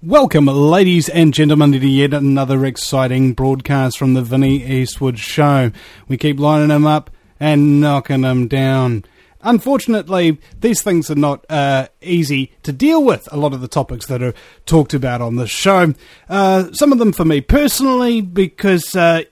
Welcome, ladies and gentlemen, to yet another exciting broadcast from the Vinnie Eastwood Show. We keep lining them up and knocking them down. Unfortunately, these things are not easy to deal with, a lot of the topics that are talked about on the show. Some of them for me personally, because, to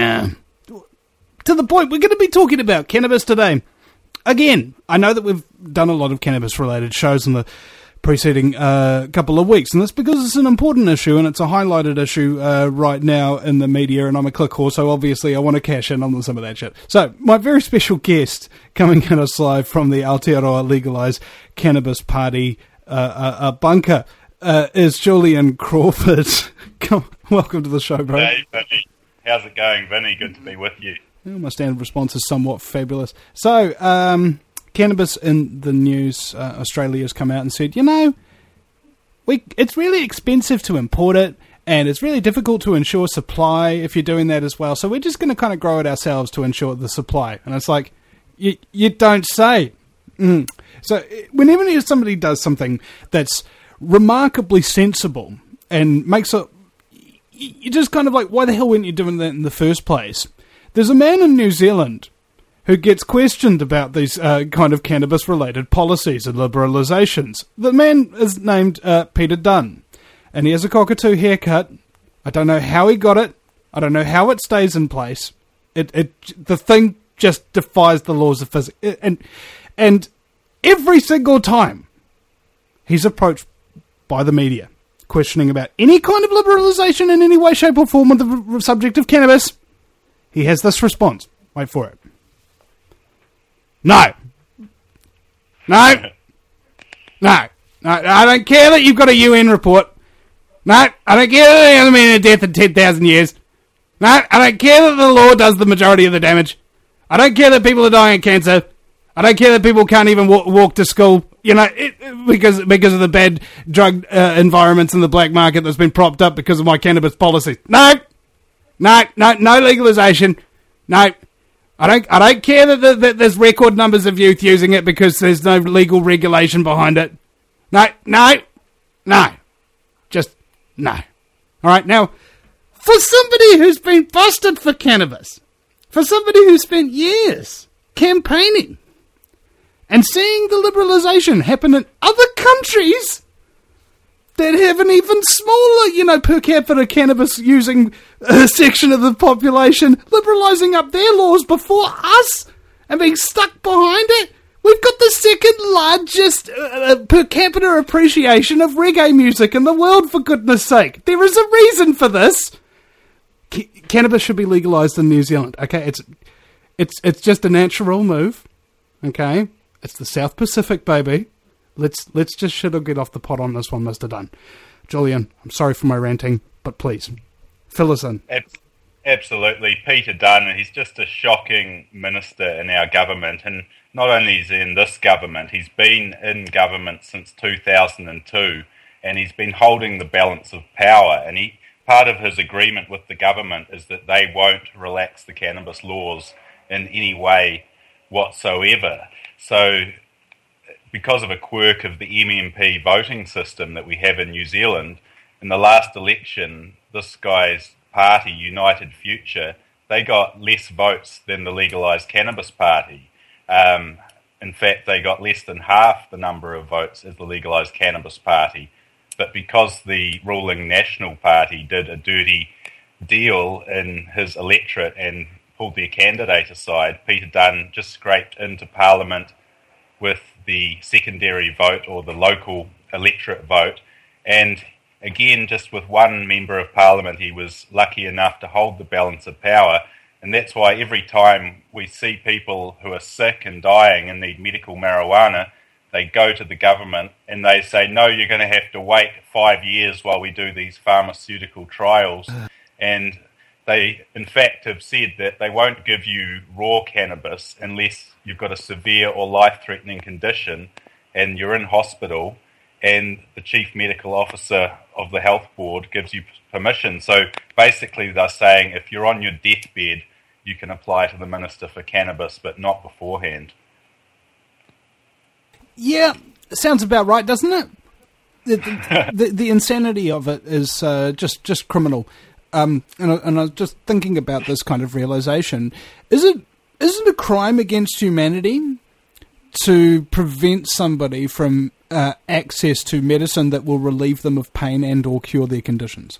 the point, we're going to be talking about cannabis today. Again, I know that we've done a lot of cannabis-related shows in the preceding couple of weeks, and that's because it's an important issue, and it's a highlighted issue right now in the media, and I'm a click whore, so obviously I want to cash in on some of that shit. So, my very special guest, coming at us live from the Aotearoa Legalised Cannabis Party bunker, is Julian Crawford. Welcome to the show, bro. Hey, Vinny. How's it going, Vinny? Good to be with you. Well, my standard response is somewhat fabulous. So, cannabis in the news. Australia's come out and said, it's really expensive to import it, and it's really difficult to ensure supply if you're doing that as well. So we're just going to kind of grow it ourselves to ensure the supply. And it's like, you don't say. So whenever somebody does something that's remarkably sensible and makes it, you're just kind of like, why the hell weren't you doing that in the first place? There's a man in New Zealand who gets questioned about these kind of cannabis-related policies and liberalisations. The man is named Peter Dunn, and he has a cockatoo haircut. I don't know how he got it. I don't know how it stays in place. The thing just defies the laws of physics. And every single time he's approached by the media, questioning about any kind of liberalisation in any way, shape or form on the subject of cannabis, he has this response. Wait for it. No. I don't care that you've got a UN report. No, I don't care that there hasn't been a death in 10,000 years. No, I don't care that the law does the majority of the damage. I don't care that people are dying of cancer. I don't care that people can't even walk to school, because of the bad drug environments in the black market that's been propped up because of my cannabis policies. No legalisation. No. I don't care that there's record numbers of youth using it because there's no legal regulation behind it. No. Just no. All right, now, for somebody who's been busted for cannabis, for somebody who spent years campaigning and seeing the liberalisation happen in other countries that have an even smaller, per capita cannabis using section of the population, liberalising up their laws before us and being stuck behind it. We've got the second largest per capita appreciation of reggae music in the world, for goodness sake. There is a reason for this. Cannabis should be legalised in New Zealand. Okay, it's just a natural move. Okay, it's the South Pacific, baby. Let's just shit or get off the pot on this one, Mr. Dunn. Julian, I'm sorry for my ranting, but please, fill us in. Absolutely. Peter Dunn, he's just a shocking minister in our government, and not only is he in this government, he's been in government since 2002, and he's been holding the balance of power, and part of his agreement with the government is that they won't relax the cannabis laws in any way whatsoever. So, because of a quirk of the MMP voting system that we have in New Zealand, in the last election, this guy's party, United Future, they got less votes than the Legalised Cannabis Party. In fact, they got less than half the number of votes as the Legalised Cannabis Party. But because the ruling National Party did a dirty deal in his electorate and pulled their candidate aside, Peter Dunn just scraped into Parliament with the secondary vote or the local electorate vote, and again, just with one member of Parliament, he was lucky enough to hold the balance of power, and that's why every time we see people who are sick and dying and need medical marijuana, they go to the government and they say, no, you're going to have to wait 5 years while we do these pharmaceutical trials, and they, in fact, have said that they won't give you raw cannabis unless you've got a severe or life-threatening condition and you're in hospital and the chief medical officer of the health board gives you permission. So basically they're saying if you're on your deathbed, you can apply to the Minister for Cannabis, but not beforehand. Yeah, sounds about right, doesn't it? the insanity of it is just criminal. And I was just thinking about this kind of realization. Is it a crime against humanity to prevent somebody from access to medicine that will relieve them of pain and or cure their conditions?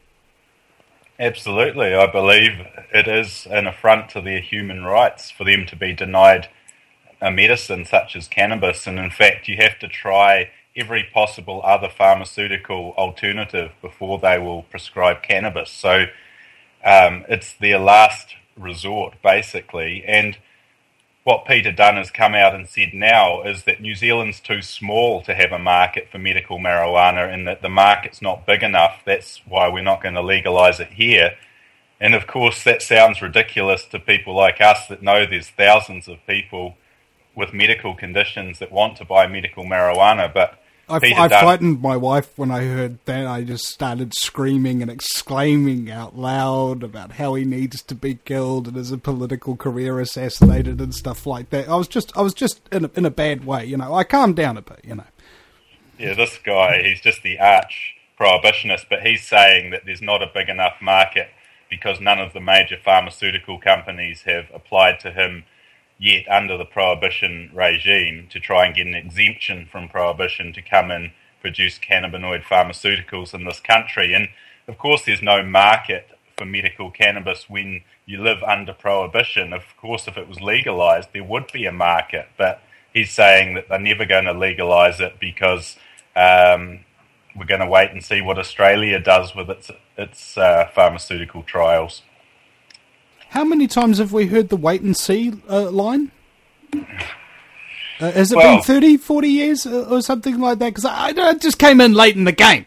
Absolutely. I believe it is an affront to their human rights for them to be denied a medicine such as cannabis. And in fact, you have to try every possible other pharmaceutical alternative before they will prescribe cannabis. So it's their last resort, basically. And what Peter Dunne has come out and said now is that New Zealand's too small to have a market for medical marijuana and that the market's not big enough. That's why we're not going to legalise it here. And of course, that sounds ridiculous to people like us that know there's thousands of people with medical conditions that want to buy medical marijuana, but I frightened my wife when I heard that. I just started screaming and exclaiming out loud about how he needs to be killed and his political career assassinated and stuff like that. I was just in a bad way, you know. I calmed down a bit, you know. Yeah, this guy, he's just the arch prohibitionist, but he's saying that there's not a big enough market because none of the major pharmaceutical companies have applied to him yet under the prohibition regime to try and get an exemption from prohibition to come and produce cannabinoid pharmaceuticals in this country. And of course there's no market for medical cannabis when you live under prohibition. Of course, if it was legalised, there would be a market, but he's saying that they're never going to legalise it because we're going to wait and see what Australia does with its pharmaceutical trials. How many times have we heard the wait and see line? Has it been 30, 40 years or something like that? Because I just came in late in the game.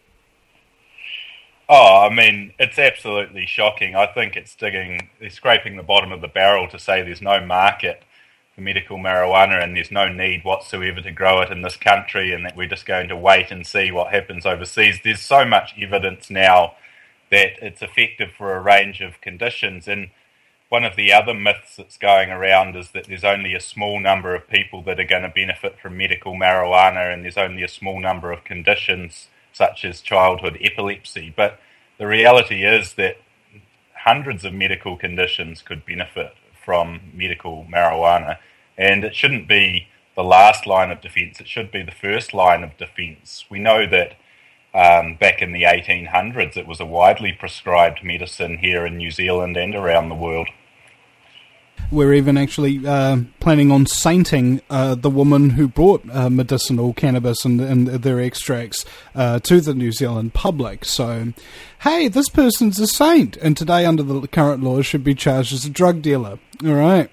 Oh, I mean, it's absolutely shocking. I think they're scraping the bottom of the barrel to say there's no market for medical marijuana and there's no need whatsoever to grow it in this country and that we're just going to wait and see what happens overseas. There's so much evidence now that it's effective for a range of conditions. And one of the other myths that's going around is that there's only a small number of people that are going to benefit from medical marijuana and there's only a small number of conditions such as childhood epilepsy. But the reality is that hundreds of medical conditions could benefit from medical marijuana, and it shouldn't be the last line of defence, it should be the first line of defence. We know that back in the 1800s, it was a widely prescribed medicine here in New Zealand and around the world. We're even actually planning on sainting the woman who brought medicinal cannabis and their extracts to the New Zealand public. So, hey, this person's a saint, and today under the current laws should be charged as a drug dealer. All right.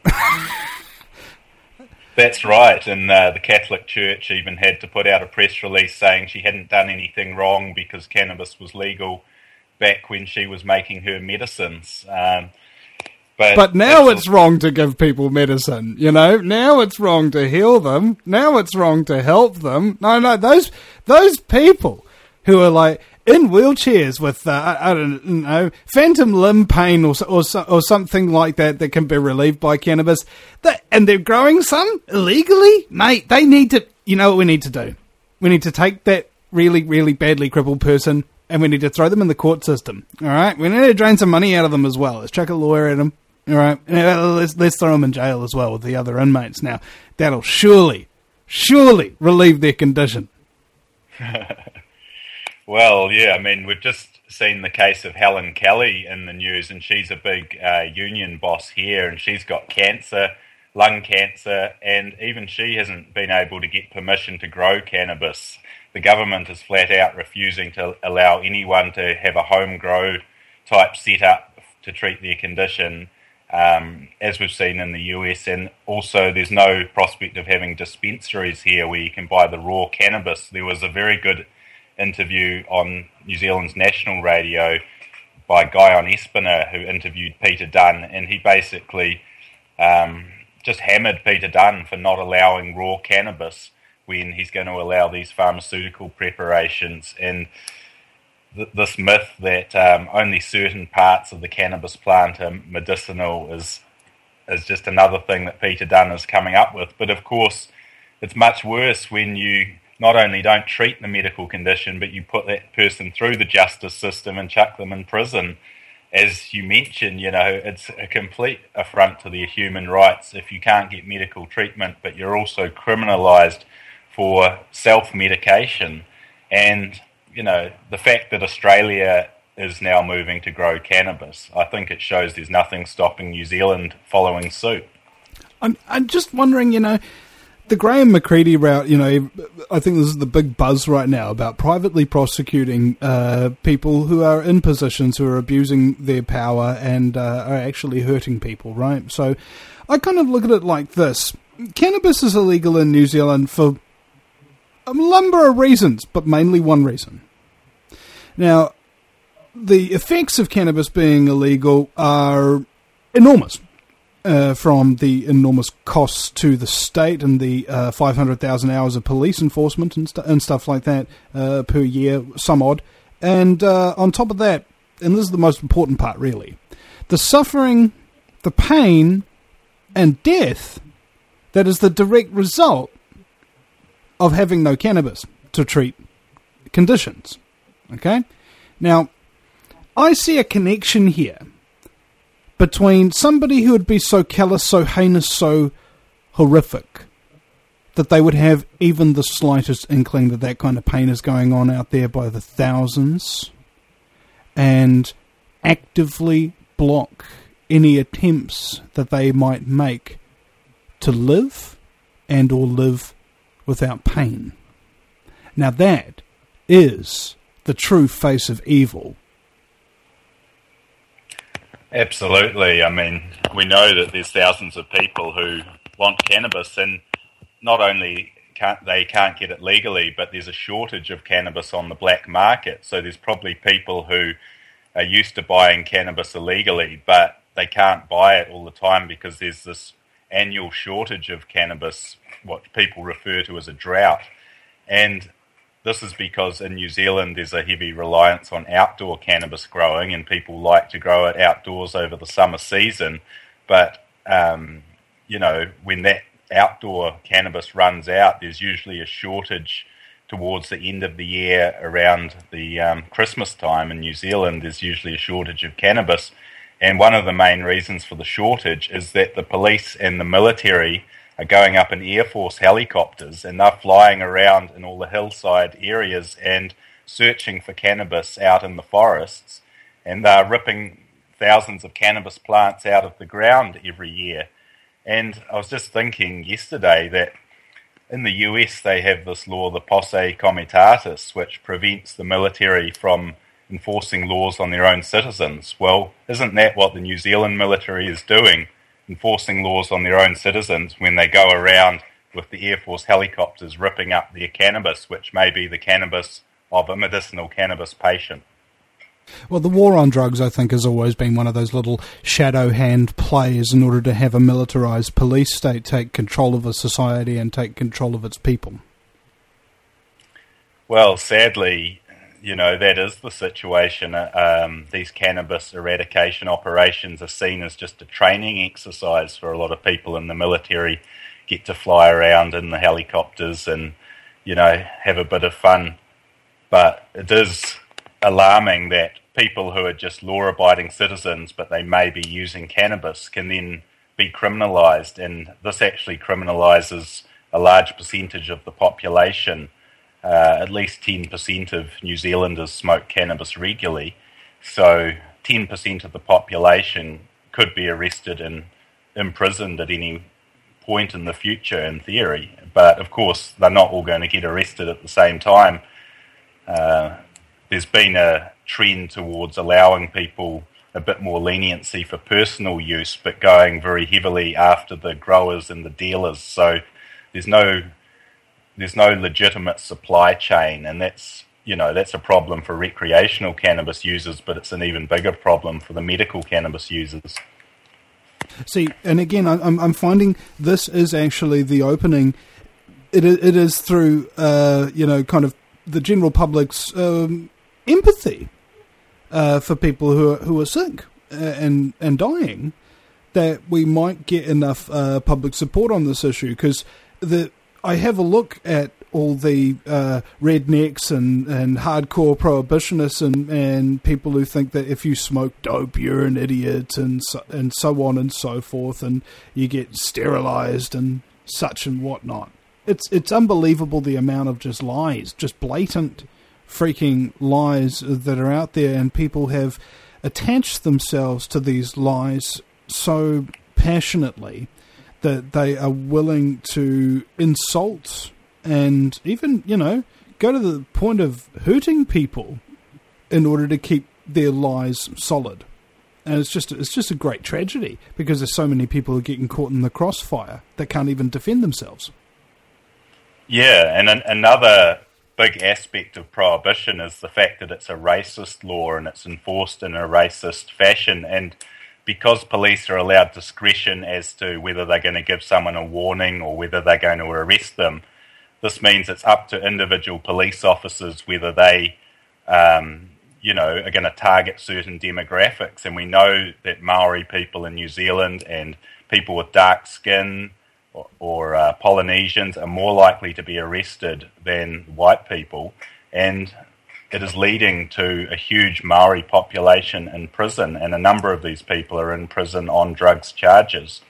That's right, and the Catholic Church even had to put out a press release saying she hadn't done anything wrong because cannabis was legal back when she was making her medicines. But now it's wrong to give people medicine, you know? Now it's wrong to heal them. Now it's wrong to help them. No, those people who are like in wheelchairs with, I don't know, phantom limb pain or something like that can be relieved by cannabis, and they're growing some illegally, mate, they need to, you know what we need to do? We need to take that really, really badly crippled person and we need to throw them in the court system, all right? We need to drain some money out of them as well. Let's chuck a lawyer at them, all right? Let's throw them in jail as well with the other inmates. Now, that'll surely relieve their condition. Well, yeah, I mean, we've just seen the case of Helen Kelly in the news, and she's a big union boss here, and she's got cancer, lung cancer, and even she hasn't been able to get permission to grow cannabis. The government is flat out refusing to allow anyone to have a home grow type setup to treat their condition, as we've seen in the US, and also there's no prospect of having dispensaries here where you can buy the raw cannabis. There was a very good interview on New Zealand's national radio by Guyon Espiner who interviewed Peter Dunne, and he basically just hammered Peter Dunne for not allowing raw cannabis when he's going to allow these pharmaceutical preparations. And this myth that only certain parts of the cannabis plant are medicinal is just another thing that Peter Dunne is coming up with. But of course, it's much worse when you not only don't treat the medical condition, but you put that person through the justice system and chuck them in prison. As you mentioned, it's a complete affront to their human rights if you can't get medical treatment, but you're also criminalised for self-medication. And, the fact that Australia is now moving to grow cannabis, I think it shows there's nothing stopping New Zealand following suit. I'm just wondering, the Graham McCready route, I think this is the big buzz right now about privately prosecuting people who are in positions who are abusing their power and are actually hurting people, right? So I kind of look at it like this. Cannabis is illegal in New Zealand for a number of reasons, but mainly one reason. Now, the effects of cannabis being illegal are enormous. From the enormous costs to the state and the 500,000 hours of police enforcement and stuff like that per year, some odd. And on top of that, and this is the most important part really, the suffering, the pain, and death that is the direct result of having no cannabis to treat conditions. Okay? Now, I see a connection here between somebody who would be so callous, so heinous, so horrific that they would have even the slightest inkling that that kind of pain is going on out there by the thousands and actively block any attempts that they might make to live and or live without pain. Now that is the true face of evil. Absolutely. I mean, we know that there's thousands of people who want cannabis, and not only can't get it legally, but there's a shortage of cannabis on the black market. So there's probably people who are used to buying cannabis illegally, but they can't buy it all the time because there's this annual shortage of cannabis, what people refer to as a drought. And this is because in New Zealand there's a heavy reliance on outdoor cannabis growing, and people like to grow it outdoors over the summer season. But, when that outdoor cannabis runs out, there's usually a shortage towards the end of the year around the Christmas time. In New Zealand, there's usually a shortage of cannabis. And one of the main reasons for the shortage is that the police and the military are going up in Air Force helicopters, and they're flying around in all the hillside areas and searching for cannabis out in the forests, and they're ripping thousands of cannabis plants out of the ground every year. And I was just thinking yesterday that in the US they have this law, the Posse Comitatus, which prevents the military from enforcing laws on their own citizens. Well, isn't that what the New Zealand military is doing? Enforcing laws on their own citizens when they go around with the Air Force helicopters ripping up their cannabis, which may be the cannabis of a medicinal cannabis patient. Well, the war on drugs, I think, has always been one of those little shadow hand plays in order to have a militarised police state take control of a society and take control of its people. Well, sadly, that is the situation. These cannabis eradication operations are seen as just a training exercise for a lot of people in the military, get to fly around in the helicopters and, have a bit of fun. But it is alarming that people who are just law-abiding citizens, but they may be using cannabis, can then be criminalised. And this actually criminalises a large percentage of the population. At least 10% of New Zealanders smoke cannabis regularly. So 10% of the population could be arrested and imprisoned at any point in the future, in theory. But, of course, they're not all going to get arrested at the same time. There's been a trend towards allowing people a bit more leniency for personal use, but going very heavily after the growers and the dealers. So there's no legitimate supply chain, and that's a problem for recreational cannabis users, but it's an even bigger problem for the medical cannabis users. See, and again, I'm finding this is actually the opening. It is through kind of the general public's empathy for people who are sick and dying, that we might get enough public support on this issue, because I have a look at all the rednecks and hardcore prohibitionists and people who think that if you smoke dope you're an idiot and so on and so forth, and you get sterilized and such and whatnot. It's unbelievable the amount of just lies, just blatant freaking lies that are out there, and people have attached themselves to these lies so passionately that they are willing to insult and even, go to the point of hurting people in order to keep their lies solid. And it's just a great tragedy, because there's so many people who are getting caught in the crossfire that can't even defend themselves. Yeah, and another big aspect of prohibition is the fact that it's a racist law and it's enforced in a racist fashion. And because police are allowed discretion as to whether they're going to give someone a warning or whether they're going to arrest them, this means it's up to individual police officers whether they, are going to target certain demographics. And we know that Maori people in New Zealand and people with dark skin or Polynesians are more likely to be arrested than white people. And it is leading to a huge Maori population in prison, and a number of these people are in prison on drugs charges.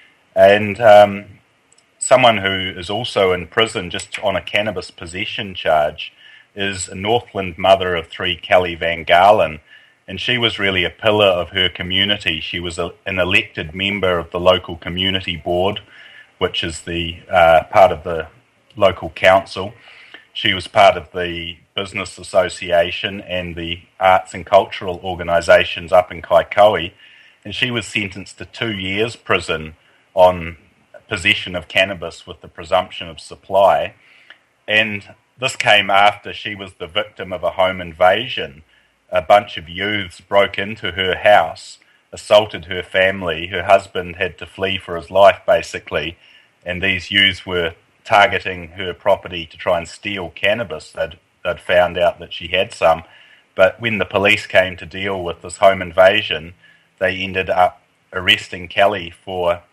And someone who is also in prison just on a cannabis possession charge is a Northland mother of three, Kelly Van Galen, and she was really a pillar of her community. She was an elected member of the local community board, which is the part of the local council. She was part of the business association and the arts and cultural organisations up in Kaikoui, and she was sentenced to 2 years prison on possession of cannabis with the presumption of supply. And this came after she was the victim of a home invasion. A bunch of youths broke into her house, assaulted her family. Her husband had to flee for his life, basically, and these youths were targeting her property to try and steal cannabis. They'd found out that she had some, but when the police came to deal with this home invasion, they ended up arresting Kelly for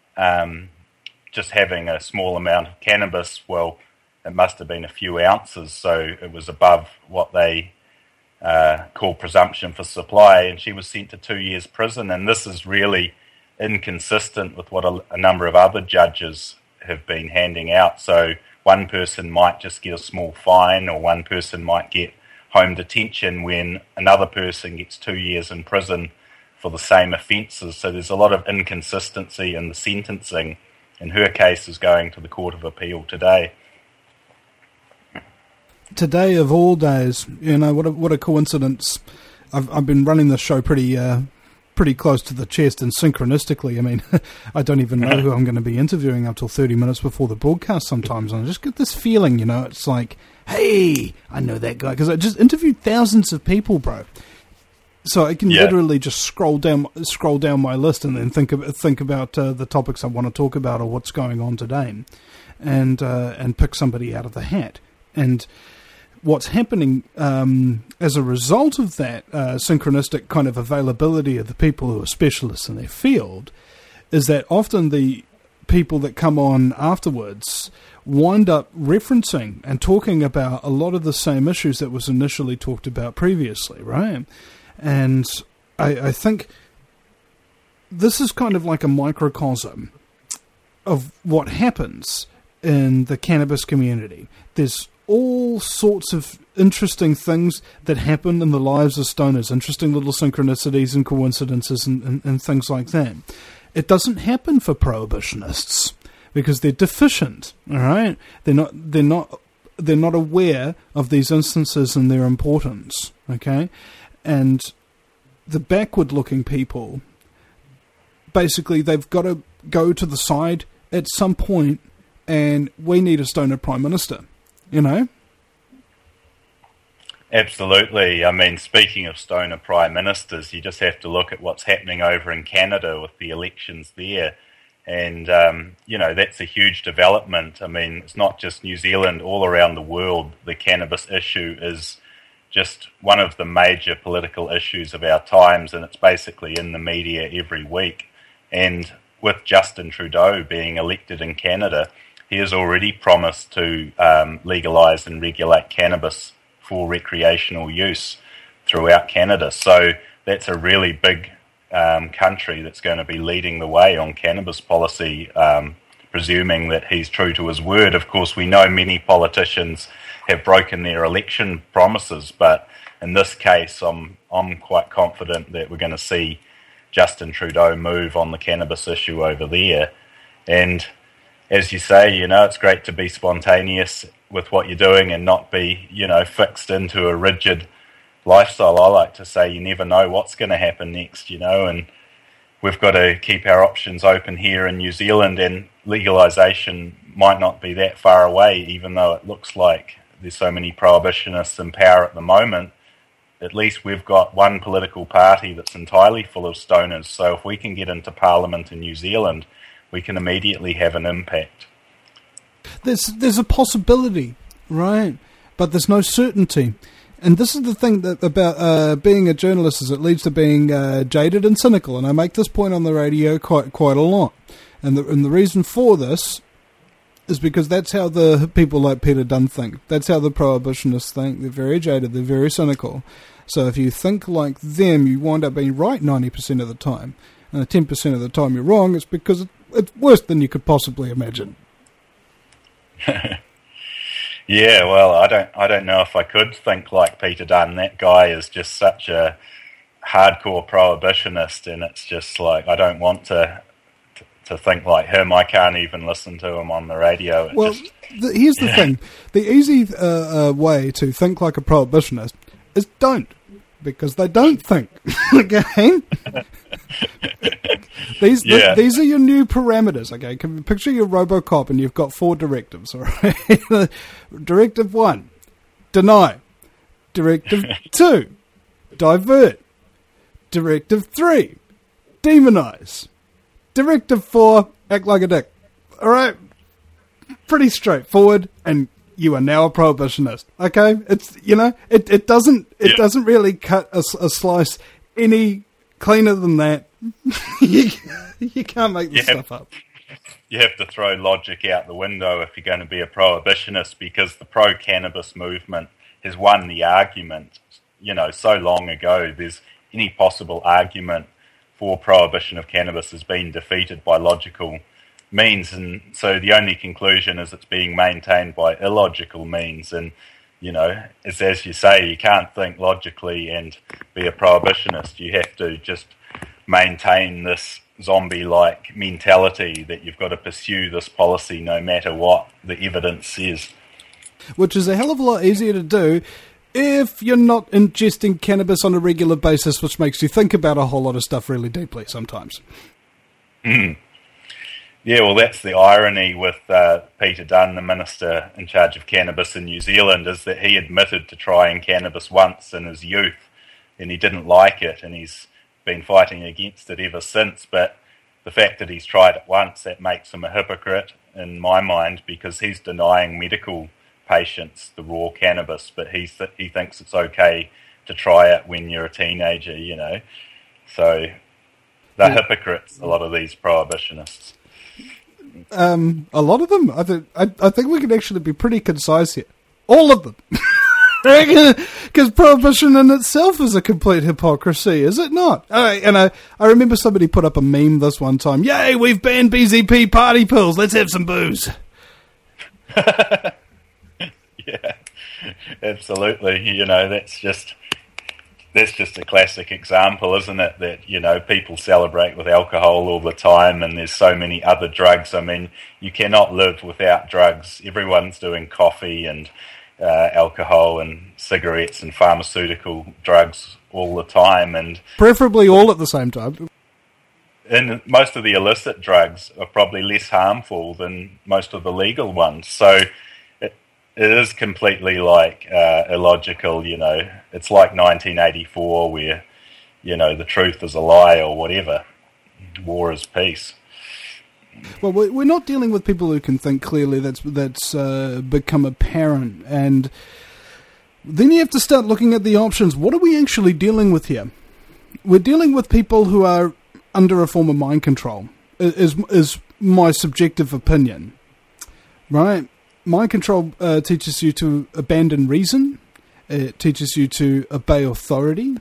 just having a small amount of cannabis. Well, it must have been a few ounces, so it was above what they call presumption for supply, and she was sent to 2 years prison. And this is really inconsistent with what a number of other judges have been handing out. So one person might just get a small fine, or one person might get home detention, when another person gets 2 years in prison for the same offences. So there's a lot of inconsistency in the sentencing, and her case is going to the Court of Appeal today. Today of all days, what a coincidence. I've been running the show pretty close to the chest and synchronistically. I mean, I don't even know who I'm going to be interviewing up till 30 minutes before the broadcast sometimes, and I just get this feeling, it's like, hey, I know that guy, because I just interviewed thousands of people, bro. So I can literally just scroll down my list and then think about the topics I want to talk about or what's going on today, and pick somebody out of the hat. And what's happening as a result of that synchronistic kind of availability of the people who are specialists in their field is that often the people that come on afterwards wind up referencing and talking about a lot of the same issues that was initially talked about previously, right? And I think this is kind of like a microcosm of what happens in the cannabis community. There's all sorts of interesting things that happen in the lives of stoners, interesting little synchronicities and coincidences and things like that. It doesn't happen for prohibitionists because they're deficient, all right? They're not aware of these instances and their importance, okay? And the backward-looking people, basically, they've got to go to the side at some point, and we need a stoner prime minister, Absolutely. I mean, speaking of stoner prime ministers, you just have to look at what's happening over in Canada with the elections there. And, that's a huge development. I mean, it's not just New Zealand, all around the world, the cannabis issue is just one of the major political issues of our times, and it's basically in the media every week. And with Justin Trudeau being elected in Canada, he has already promised to legalise and regulate cannabis for recreational use throughout Canada. So that's a really big country that's going to be leading the way on cannabis policy, presuming that he's true to his word. Of course, we know many politicians have broken their election promises, but in this case, I'm quite confident that we're going to see Justin Trudeau move on the cannabis issue over there. And as you say, it's great to be spontaneous with what you're doing and not be, fixed into a rigid lifestyle. I like to say you never know what's going to happen next, and we've got to keep our options open here in New Zealand, and legalisation might not be that far away, even though it looks like there's so many prohibitionists in power at the moment. At least we've got one political party that's entirely full of stoners, so if we can get into Parliament in New Zealand, we can immediately have an impact. There's a possibility, right? But there's no certainty. And this is the thing that about being a journalist, is it leads to being jaded and cynical. And I make this point on the radio quite a lot. And the reason for this is because that's how the people like Peter Dunn think. That's how the prohibitionists think. They're very jaded. They're very cynical. So if you think like them, you wind up being right 90% of the time. And 10% of the time you're wrong. It's because it's worse than you could possibly imagine. Yeah, well, I don't know if I could think like Peter Dunn. That guy is just such a hardcore prohibitionist, and it's just like, I don't want to think like him. I can't even listen to him on the radio. Here's the thing. The easy way to think like a prohibitionist is don't, because they don't think. Okay? These are your new parameters, okay? Picture your RoboCop and you've got 4 directives, all right? Directive 1, deny. Directive 2, divert. Directive 3, demonize. Directive 4, act like a dick. All right? Pretty straightforward, and you are now a prohibitionist, okay? It's, it doesn't really cut a slice any cleaner than that. You can't make this stuff up. You have to throw logic out the window if you're going to be a prohibitionist, because the pro-cannabis movement has won the argument, so long ago. There's any possible argument for prohibition of cannabis has been defeated by logical means, and so the only conclusion is it's being maintained by illogical means. And as you say, you can't think logically and be a prohibitionist. You have to just maintain this zombie-like mentality that you've got to pursue this policy no matter what the evidence says. Which is a hell of a lot easier to do if you're not ingesting cannabis on a regular basis, which makes you think about a whole lot of stuff really deeply sometimes. Mm. Yeah, well, that's the irony with Peter Dunn, the Minister in charge of cannabis in New Zealand, is that he admitted to trying cannabis once in his youth, and he didn't like it, and he's been fighting against it ever since. But the fact that he's tried it once, that makes him a hypocrite in my mind, because he's denying medical patients the raw cannabis, but he thinks it's okay to try it when you're a teenager, So they're hypocrites, a lot of these prohibitionists. A lot of them? I think we can actually be pretty concise here. All of them. Because prohibition in itself is a complete hypocrisy, is it not? And I remember somebody put up a meme this one time. Yay, we've banned BZP party pills. Let's have some booze. Yeah, absolutely. That's just a classic example, isn't it? That, people celebrate with alcohol all the time, and there's so many other drugs. I mean, you cannot live without drugs. Everyone's doing coffee and alcohol and cigarettes and pharmaceutical drugs all the time, and preferably all at the same time. And most of the illicit drugs are probably less harmful than most of the legal ones. So it is completely illogical. It's like 1984 where, the truth is a lie or whatever. War is peace. Well, we're not dealing with people who can think clearly. That's become apparent. And then you have to start looking at the options. What are we actually dealing with here? We're dealing with people who are under a form of mind control, is my subjective opinion. right? Mind control teaches you to abandon reason. It teaches you to obey authority.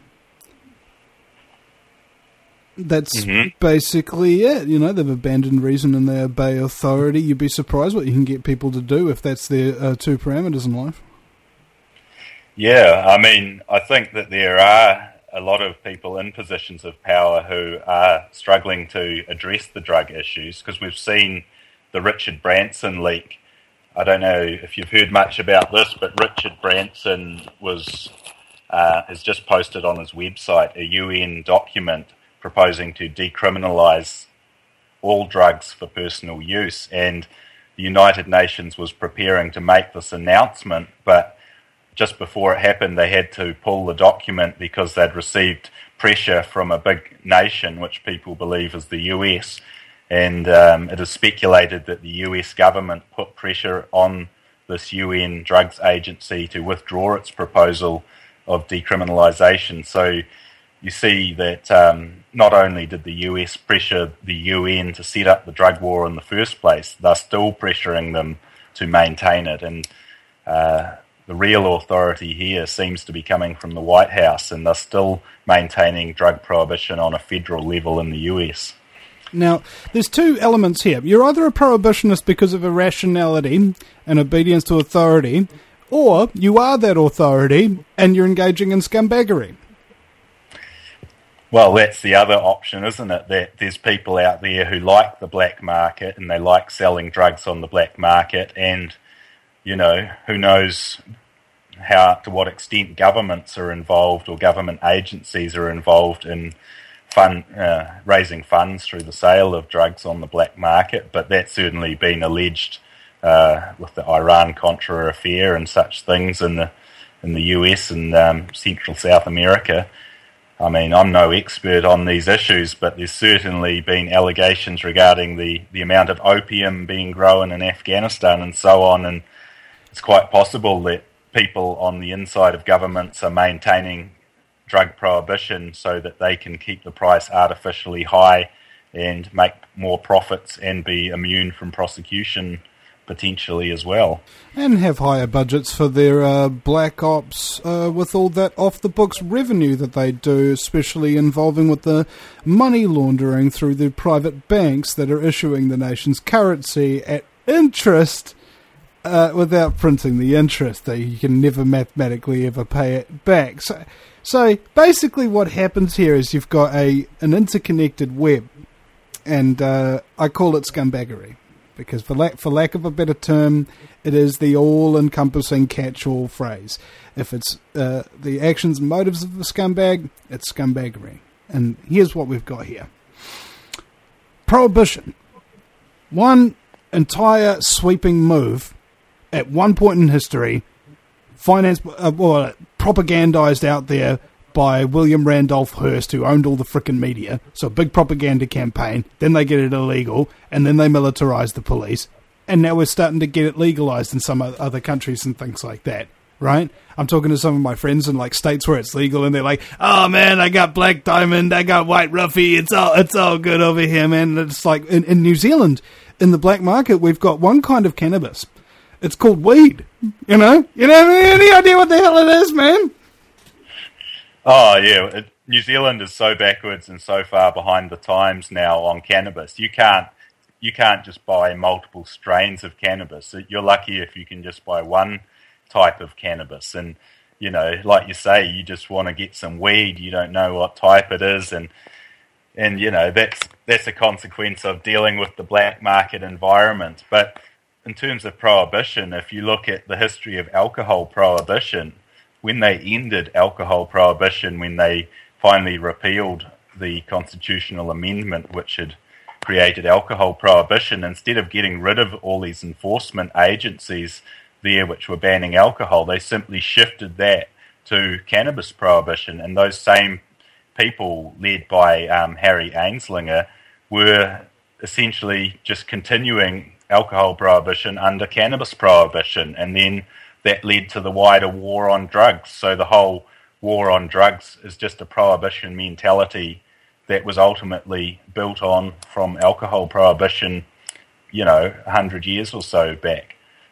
That's basically it. You know, they've abandoned reason and they obey authority. You'd be surprised what you can get people to do if that's their two parameters in life. Yeah, I mean, I think that there are a lot of people in positions of power who are struggling to address the drug issues, because we've seen the Richard Branson leak. I don't know if you've heard much about this, but Richard Branson has just posted on his website a UN document proposing to decriminalise all drugs for personal use, and the United Nations was preparing to make this announcement, but just before it happened, they had to pull the document because they'd received pressure from a big nation, which people believe is the US. And it is speculated that the US government put pressure on this UN drugs agency to withdraw its proposal of decriminalisation. So you see that not only did the US pressure the UN to set up the drug war in the first place, they're still pressuring them to maintain it. And the real authority here seems to be coming from the White House, and they're still maintaining drug prohibition on a federal level in the US. Now, there's two elements here. You're either a prohibitionist because of irrationality and obedience to authority, or you are that authority and you're engaging in scumbaggery. Well, that's the other option, isn't it? That there's people out there who like the black market and they like selling drugs on the black market, and you know, who knows to what extent governments are involved or government agencies are involved in raising funds through the sale of drugs on the black market. But that's certainly been alleged with the Iran-Contra affair and such things in the US and Central South America. I mean, I'm no expert on these issues, but there's certainly been allegations regarding the amount of opium being grown in Afghanistan and so on, and it's quite possible that people on the inside of governments are maintaining drug prohibition so that they can keep the price artificially high and make more profits and be immune from prosecution potentially as well. And have higher budgets for their black ops with all that off-the-books revenue that they do, especially involving with the money laundering through the private banks that are issuing the nation's currency at interest without printing the interest. That you can never mathematically ever pay it back. So basically what happens here is you've got an interconnected web, and I call it scumbaggery, because for lack of a better term, it is the all-encompassing catch-all phrase. If it's the actions and motives of the scumbag, it's scumbaggery. And here's what we've got here. Prohibition. One entire sweeping move at one point in history, propagandized out there by William Randolph Hearst, who owned all the frickin' media. So a big propaganda campaign, then they get it illegal, and then they militarize the police. And now we're starting to get it legalized in some other countries and things like that, right? I'm talking to some of my friends in like states where it's legal, and they're like, "Oh man, I got Black Diamond, I got White Ruffy, it's all good over here, man." And it's like in New Zealand, in the black market, we've got one kind of cannabis. It's called weed. You know? You don't have any idea what the hell it is, man? Oh, yeah. New Zealand is so backwards and so far behind the times now on cannabis. You can't just buy multiple strains of cannabis. You're lucky if you can just buy one type of cannabis. And, you know, like you say, you just want to get some weed. You don't know what type it is. And you know, that's a consequence of dealing with the black market environment. But in terms of prohibition, if you look at the history of alcohol prohibition, when they ended alcohol prohibition, when they finally repealed the constitutional amendment which had created alcohol prohibition, instead of getting rid of all these enforcement agencies there which were banning alcohol, they simply shifted that to cannabis prohibition. And those same people, led by Harry Anslinger, were essentially just continuing alcohol prohibition under cannabis prohibition, and then that led to the wider war on drugs. So the whole war on drugs is just a prohibition mentality that was ultimately built on from alcohol prohibition, you know, 100 years or so back.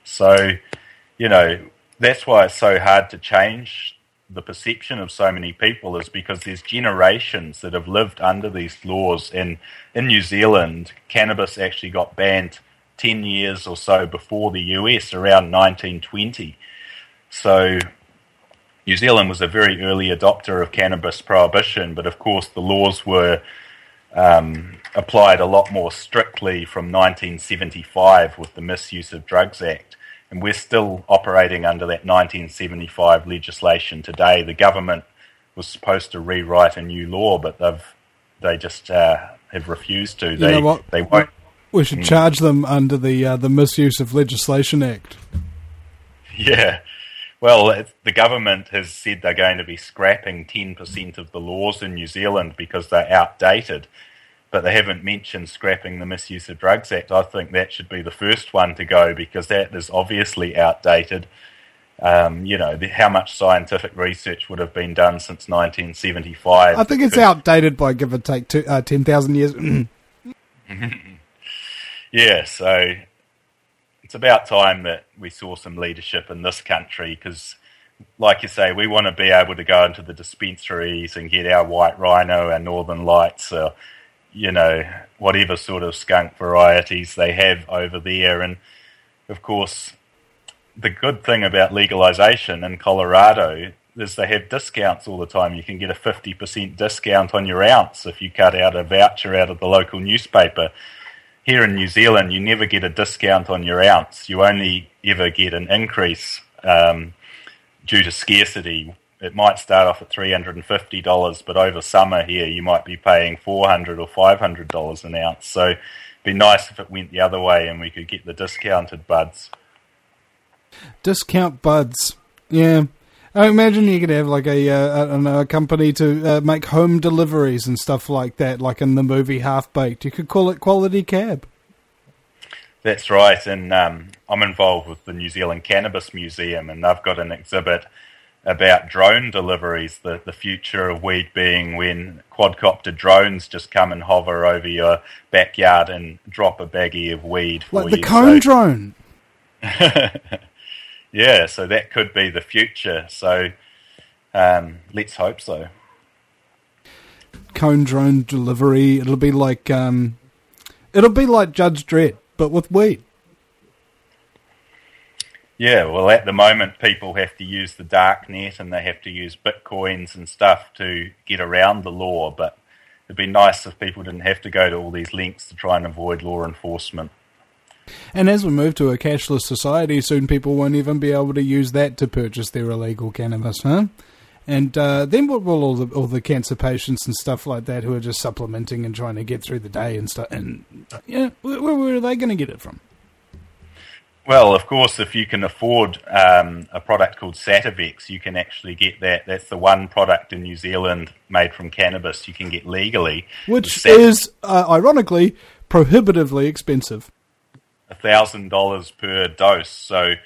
So, that's why it's so hard to change the perception of so many people, is because there's generations that have lived under these laws. And in New Zealand, cannabis actually got banned 10 years or so before the US, around 1920. So New Zealand was a very early adopter of cannabis prohibition, but of course the laws were applied a lot more strictly from 1975 with the Misuse of Drugs Act. And we're still operating under that 1975 legislation today. The government was supposed to rewrite a new law, but they just have refused to. You know what? They won't. We should charge them under the Misuse of Legislation Act. Yeah. Well, the government has said they're going to be scrapping 10% of the laws in New Zealand because they're outdated, but they haven't mentioned scrapping the Misuse of Drugs Act. I think that should be the first one to go, because that is obviously outdated. How much scientific research would have been done since 1975? I think it's outdated by give or take 10,000 years. Yeah, so it's about time that we saw some leadership in this country, because, like you say, we want to be able to go into the dispensaries and get our White Rhino, our Northern Lights, or, whatever sort of skunk varieties they have over there. And, of course, the good thing about legalization in Colorado is they have discounts all the time. You can get a 50% discount on your ounce if you cut out a voucher out of the local newspaper. Here in New Zealand, you never get a discount on your ounce. You only ever get an increase due to scarcity. It might start off at $350, but over summer here, you might be paying $400 or $500 an ounce. So it'd be nice if it went the other way and we could get the discounted buds. Discount buds, yeah. I imagine you could have like a company to make home deliveries and stuff like that, like in the movie Half Baked. You could call it Quality Cab. That's right, and I'm involved with the New Zealand Cannabis Museum, and they've got an exhibit about drone deliveries, the future of weed being when quadcopter drones just come and hover over your backyard and drop a baggie of weed for you. Like the cone drone. Yeah, so that could be the future. So let's hope so. Cone drone delivery. It'll be like Judge Dredd, but with weed. Yeah, well, at the moment, people have to use the dark net and they have to use bitcoins and stuff to get around the law. But it'd be nice if people didn't have to go to all these lengths to try and avoid law enforcement. And as we move to a cashless society, soon people won't even be able to use that to purchase their illegal cannabis, huh? And then what will all the cancer patients and stuff like that who are just supplementing and trying to get through the day and stuff? And where are they going to get it from? Well, of course, if you can afford a product called Sativex, you can actually get that. That's the one product in New Zealand made from cannabis you can get legally. Which is, ironically, prohibitively expensive. $1,000 per dose.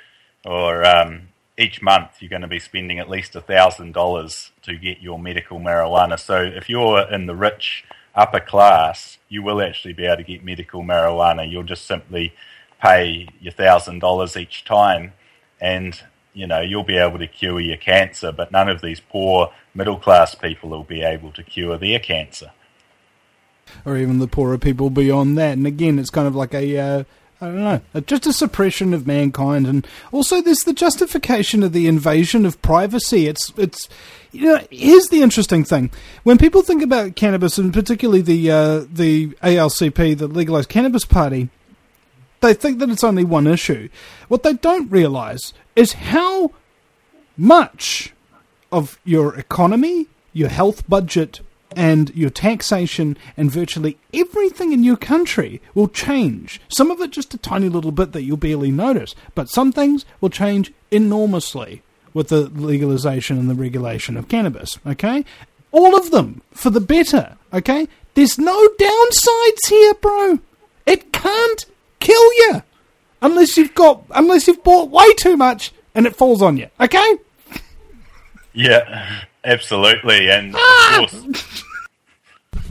Each month you're going to be spending at least $1,000 to get your medical marijuana. So if you're in the rich upper class, you will actually be able to get medical marijuana. You'll just simply pay your $1,000 each time, and you'll be able to cure your cancer. But none of these poor middle class people will be able to cure their cancer, or even the poorer people beyond that. And again, it's kind of like I don't know, just a suppression of mankind. And also there's the justification of the invasion of privacy. It's here's the interesting thing. When people think about cannabis, and particularly the ALCP, the Legalized Cannabis Party, they think that it's only one issue. What they don't realise is how much of your economy, your health budget, and your taxation and virtually everything in your country will change. Some of it just a tiny little bit that you'll barely notice, but some things will change enormously with the legalization and the regulation of cannabis, okay? All of them for the better, okay? There's no downsides here, bro. It can't kill you unless you've bought way too much and it falls on you, okay? Yeah, absolutely. And of course,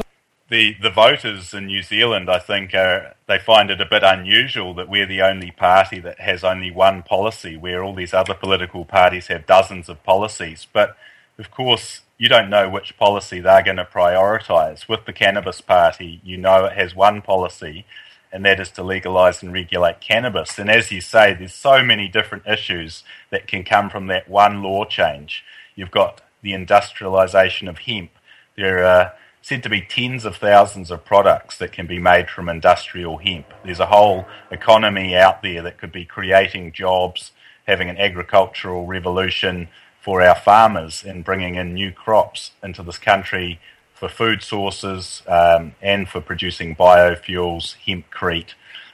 the voters in New Zealand, I think, they find it a bit unusual that we're the only party that has only one policy, where all these other political parties have dozens of policies. But, of course, you don't know which policy they're going to prioritise. With the Cannabis Party, you know it has one policy, and that is to legalise and regulate cannabis. And as you say, there's so many different issues that can come from that one law change. You've got the industrialisation of hemp. There are said to be tens of thousands of products that can be made from industrial hemp. There's a whole economy out there that could be creating jobs, having an agricultural revolution for our farmers and bringing in new crops into this country for food sources and for producing biofuels, hempcrete,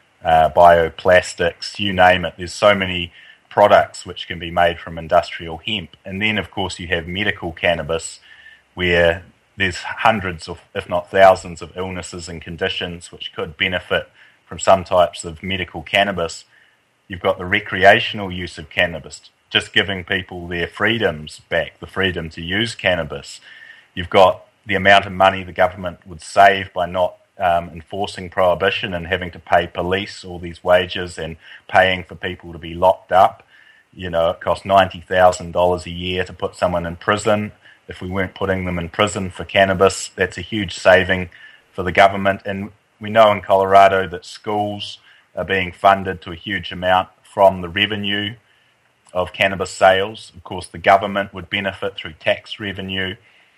bioplastics, you name it. There's so many products which can be made from industrial hemp. And then, of course, you have medical cannabis, where there's hundreds of, if not thousands, of illnesses and conditions which could benefit from some types of medical cannabis. You've got the recreational use of cannabis, just giving people their freedoms back, the freedom to use cannabis. You've got the amount of money the government would save by not enforcing prohibition and having to pay police all these wages and paying for people to be locked up. You know, it costs $90,000 a year to put someone in prison. If we weren't putting them in prison for cannabis, that's a huge saving for the government. And we know in Colorado that schools are being funded to a huge amount from the revenue of cannabis sales. Of course, the government would benefit through tax revenue.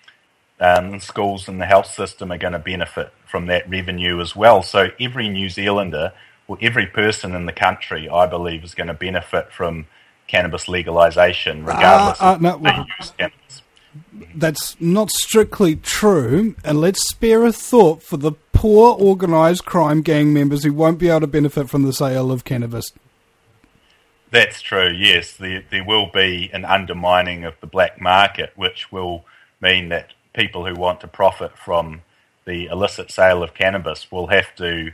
And schools and the health system are going to benefit from that revenue as well. So every New Zealander, or every person in the country, I believe, is going to benefit from cannabis legalisation, regardless of they use cannabis. That's not strictly true, and let's spare a thought for the poor organised crime gang members who won't be able to benefit from the sale of cannabis. That's true, yes. There will be an undermining of the black market, which will mean that people who want to profit from the illicit sale of cannabis will have to,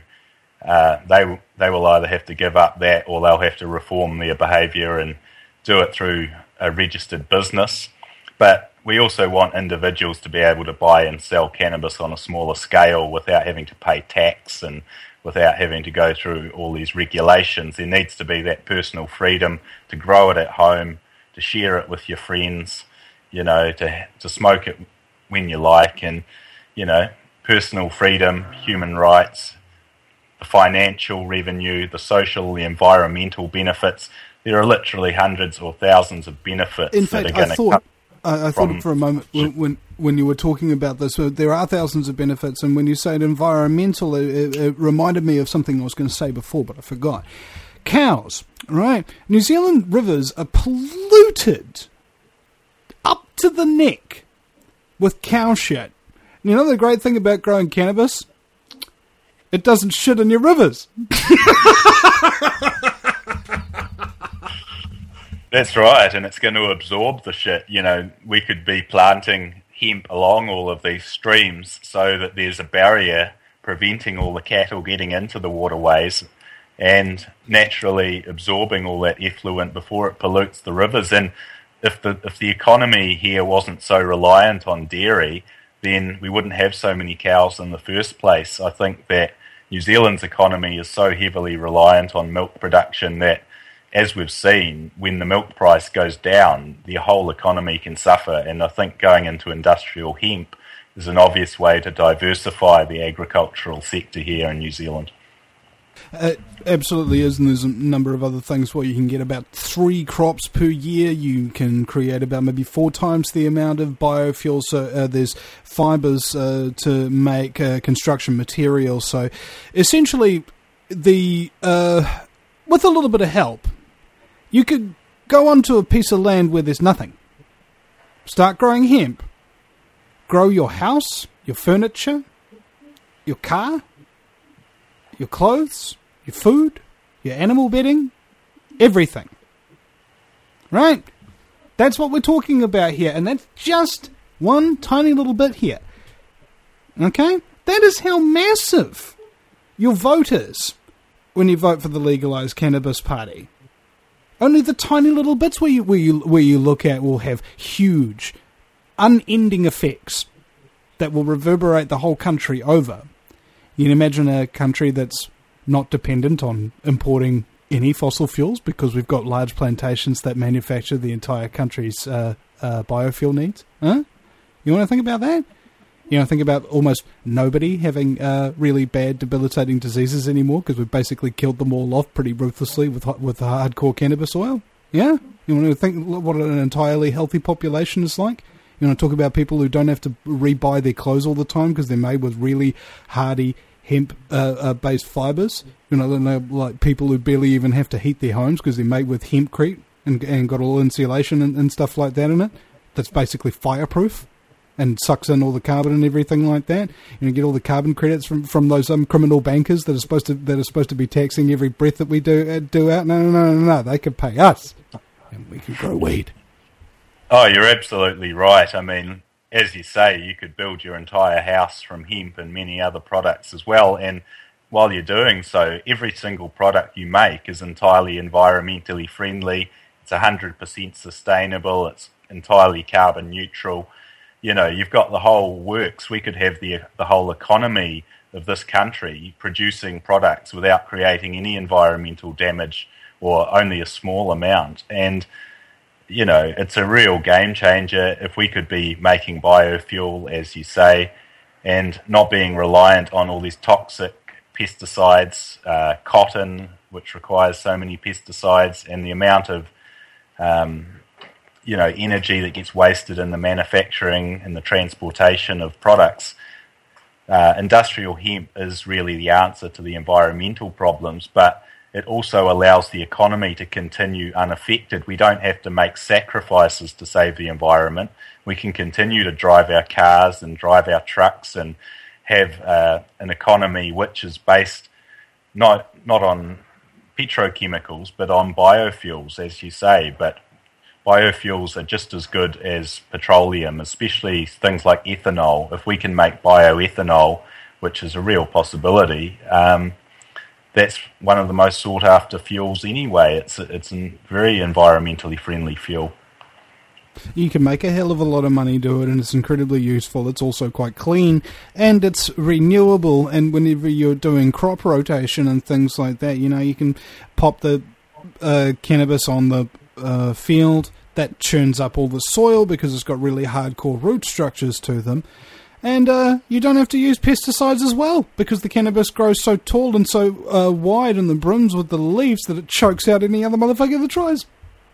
they will either have to give up that, or they'll have to reform their behaviour and do it through a registered business. But we also want individuals to be able to buy and sell cannabis on a smaller scale without having to pay tax and without having to go through all these regulations. There needs to be that personal freedom to grow it at home, to share it with your friends, you know, to smoke it when you like, and, you know, personal freedom, human rights, the financial revenue, the social, the environmental benefits. There are literally hundreds or thousands of benefits. In fact, I thought for a moment when you were talking about this, there are thousands of benefits, and when you say environmental, it reminded me of something I was going to say before, but I forgot. Cows, right? New Zealand rivers are polluted up to the neck with cow shit. And you know the great thing about growing cannabis? It doesn't shit in your rivers. That's right, and it's going to absorb the shit. You know, we could be planting hemp along all of these streams so that there's a barrier preventing all the cattle getting into the waterways and naturally absorbing all that effluent before it pollutes the rivers. And if the economy here wasn't so reliant on dairy, then we wouldn't have so many cows in the first place. I think that New Zealand's economy is so heavily reliant on milk production that, as we've seen, when the milk price goes down, the whole economy can suffer. And I think going into industrial hemp is an obvious way to diversify the agricultural sector here in New Zealand. Absolutely is, and there's a number of other things where you can get about 3 crops per year. You can create about maybe 4 times the amount of biofuel. So there's fibres to make construction materials. So essentially, with a little bit of help, you could go onto a piece of land where there's nothing. Start growing hemp. Grow your house, your furniture, your car, your clothes, your food, your animal bedding, everything. Right? That's what we're talking about here, and that's just one tiny little bit here. Okay? That is how massive your vote is when you vote for the legalised cannabis party. Only the tiny little bits where you look at will have huge, unending effects. that will reverberate the whole country over. You can imagine a country that's not dependent on importing any fossil fuels because we've got large plantations that manufacture the entire country's biofuel needs. Huh? You want to think about that? You know, think about almost nobody having really bad, debilitating diseases anymore because we've basically killed them all off pretty ruthlessly with hardcore cannabis oil. Yeah? You want to think what an entirely healthy population is like? You want to talk about people who don't have to re-buy their clothes all the time because they're made with really hardy hemp-based fibres? You know, like people who barely even have to heat their homes because they're made with hempcrete and got all insulation and stuff like that in it. That's basically fireproof and sucks in all the carbon and everything like that. You get all the carbon credits from those criminal bankers that are supposed to be taxing every breath that we do out. No. They could pay us, and we could grow weed. Oh, you're absolutely right. I mean, as you say, you could build your entire house from hemp and many other products as well. And while you're doing so, every single product you make is entirely environmentally friendly. It's 100% sustainable. It's entirely carbon neutral. You know, you've got the whole works. We could have the whole economy of this country producing products without creating any environmental damage or only a small amount. And, you know, it's a real game changer if we could be making biofuel, as you say, and not being reliant on all these toxic pesticides, cotton, which requires so many pesticides, and the amount of energy that gets wasted in the manufacturing and the transportation of products. Industrial hemp is really the answer to the environmental problems, but it also allows the economy to continue unaffected. We don't have to make sacrifices to save the environment. We can continue to drive our cars and drive our trucks and have an economy which is based not on petrochemicals, but on biofuels, as you say. But biofuels are just as good as petroleum, especially things like ethanol. If we can make bioethanol, which is a real possibility, that's one of the most sought after fuels anyway. It's a very environmentally friendly fuel. You can make a hell of a lot of money do it, and it's incredibly useful. It's also quite clean, and it's renewable. And whenever you're doing crop rotation and things like that, you know, you can pop the cannabis on the field that churns up all the soil because it's got really hardcore root structures to them. And you don't have to use pesticides as well because the cannabis grows so tall and so wide in the brims with the leaves that it chokes out any other motherfucker that tries.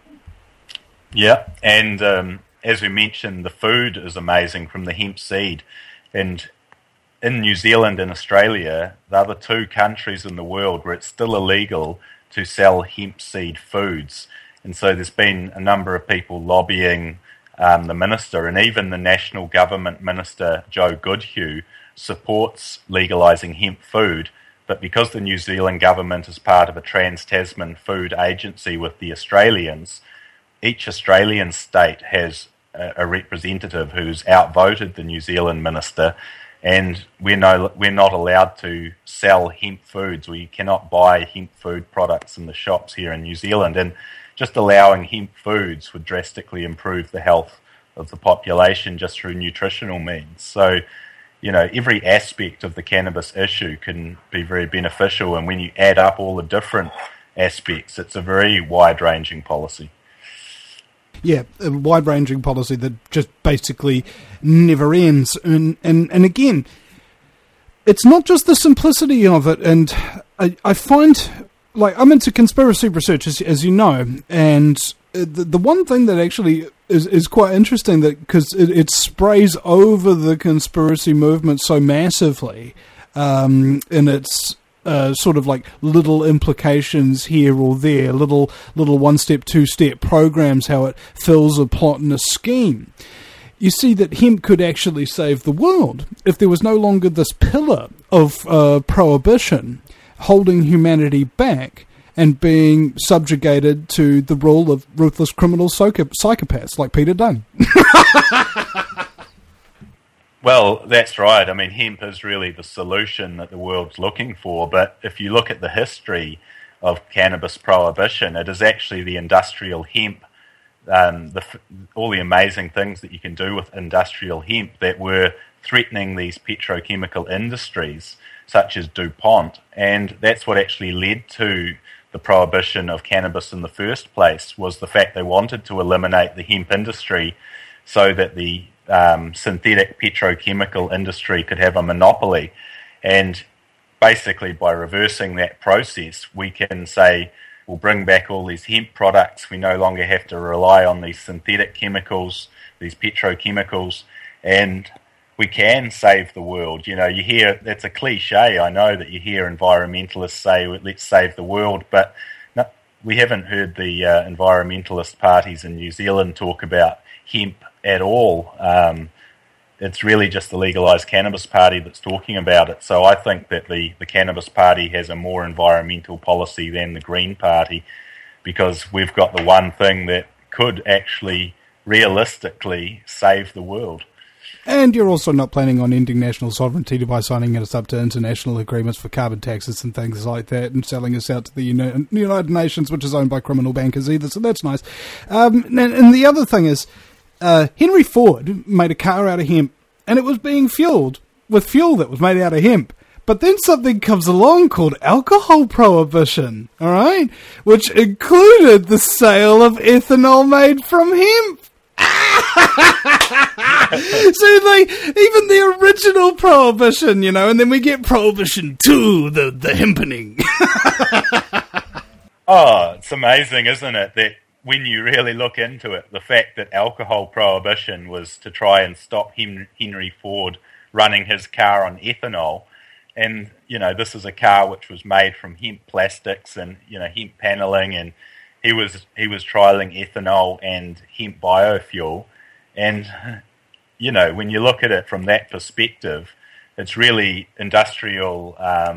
Yeah, and as we mentioned, the food is amazing from the hemp seed. And in New Zealand and Australia, they're the two countries in the world where it's still illegal to sell hemp seed foods. And so there's been a number of people lobbying the minister, and even the national government minister, Joe Goodhue, supports legalising hemp food. But because the New Zealand government is part of a Trans-Tasman food agency with the Australians, each Australian state has a representative who's outvoted the New Zealand minister, and we're not allowed to sell hemp foods. We cannot buy hemp food products in the shops here in New Zealand, and just allowing hemp foods would drastically improve the health of the population just through nutritional means. So, you know, every aspect of the cannabis issue can be very beneficial, and when you add up all the different aspects, it's a very wide-ranging policy. Yeah, a wide-ranging policy that just basically never ends. And again, it's not just the simplicity of it. And I find, like, I'm into conspiracy research, as you know, and the one thing that actually is quite interesting, that because it sprays over the conspiracy movement so massively in its sort of like little implications here or there, little one-step, two-step programs, how it fills a plot and a scheme. You see that hemp could actually save the world if there was no longer this pillar of prohibition holding humanity back and being subjugated to the rule of ruthless criminal psychopaths like Peter Dunne. Well, that's right. I mean, hemp is really the solution that the world's looking for. But if you look at the history of cannabis prohibition, it is actually the industrial hemp all the amazing things that you can do with industrial hemp that were threatening these petrochemical industries, such as DuPont. And that's what actually led to the prohibition of cannabis in the first place, was the fact they wanted to eliminate the hemp industry so that the synthetic petrochemical industry could have a monopoly. And basically by reversing that process, we can say we'll bring back all these hemp products. We no longer have to rely on these synthetic chemicals, these petrochemicals, and we can save the world. You know, you hear, that's a cliche, I know that you hear environmentalists say, let's save the world, but no, we haven't heard the environmentalist parties in New Zealand talk about hemp at all. It's really just the legalised cannabis party that's talking about it. So I think that the Cannabis Party has a more environmental policy than the Green Party, because we've got the one thing that could actually realistically save the world. And you're also not planning on ending national sovereignty by signing us up to international agreements for carbon taxes and things like that, and selling us out to the United Nations, which is owned by criminal bankers either, so that's nice. And the other thing is, Henry Ford made a car out of hemp, and it was being fueled with fuel that was made out of hemp. But then something comes along called alcohol prohibition, all right, which included the sale of ethanol made from hemp. So, like, even the original prohibition, you know, and then we get prohibition 2, the hempening. Oh, it's amazing, isn't it, that when you really look into it, the fact that alcohol prohibition was to try and stop Henry Ford running his car on ethanol. And, you know, this is a car which was made from hemp plastics and, you know, hemp paneling, and he was trialling ethanol and hemp biofuel. And, you know, when you look at it from that perspective, it's really industrial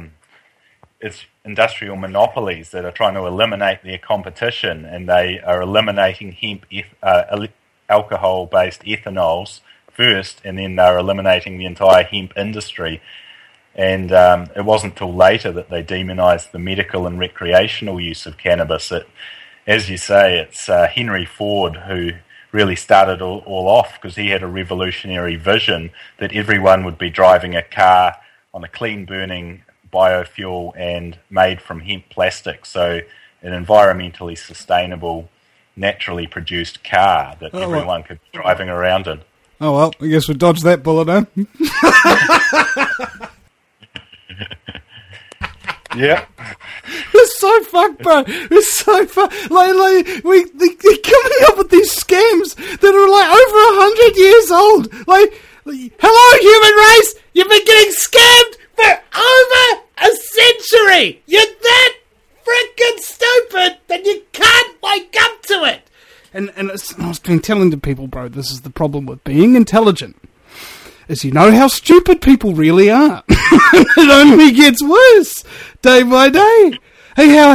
monopolies that are trying to eliminate their competition, and they are eliminating hemp alcohol-based ethanols first, and then they're eliminating the entire hemp industry. And it wasn't till later that they demonized the medical and recreational use of cannabis. As you say, it's Henry Ford who really started all off, because he had a revolutionary vision that everyone would be driving a car on a clean-burning biofuel and made from hemp plastic, so an environmentally sustainable, naturally produced car that everyone could be driving around in. Oh well, I guess we dodged that bullet, huh? Yeah. It's so fucked, bro. It's so fucked. Like they're coming up with these scams that are like over 100 years old. Like, hello, human race, you've been getting scammed for over a century. You're that freaking stupid that you can't wake up to it. And I've been telling the people, bro, this is the problem with being intelligent. Is you know how stupid people really are. It only gets worse day by day. Hey,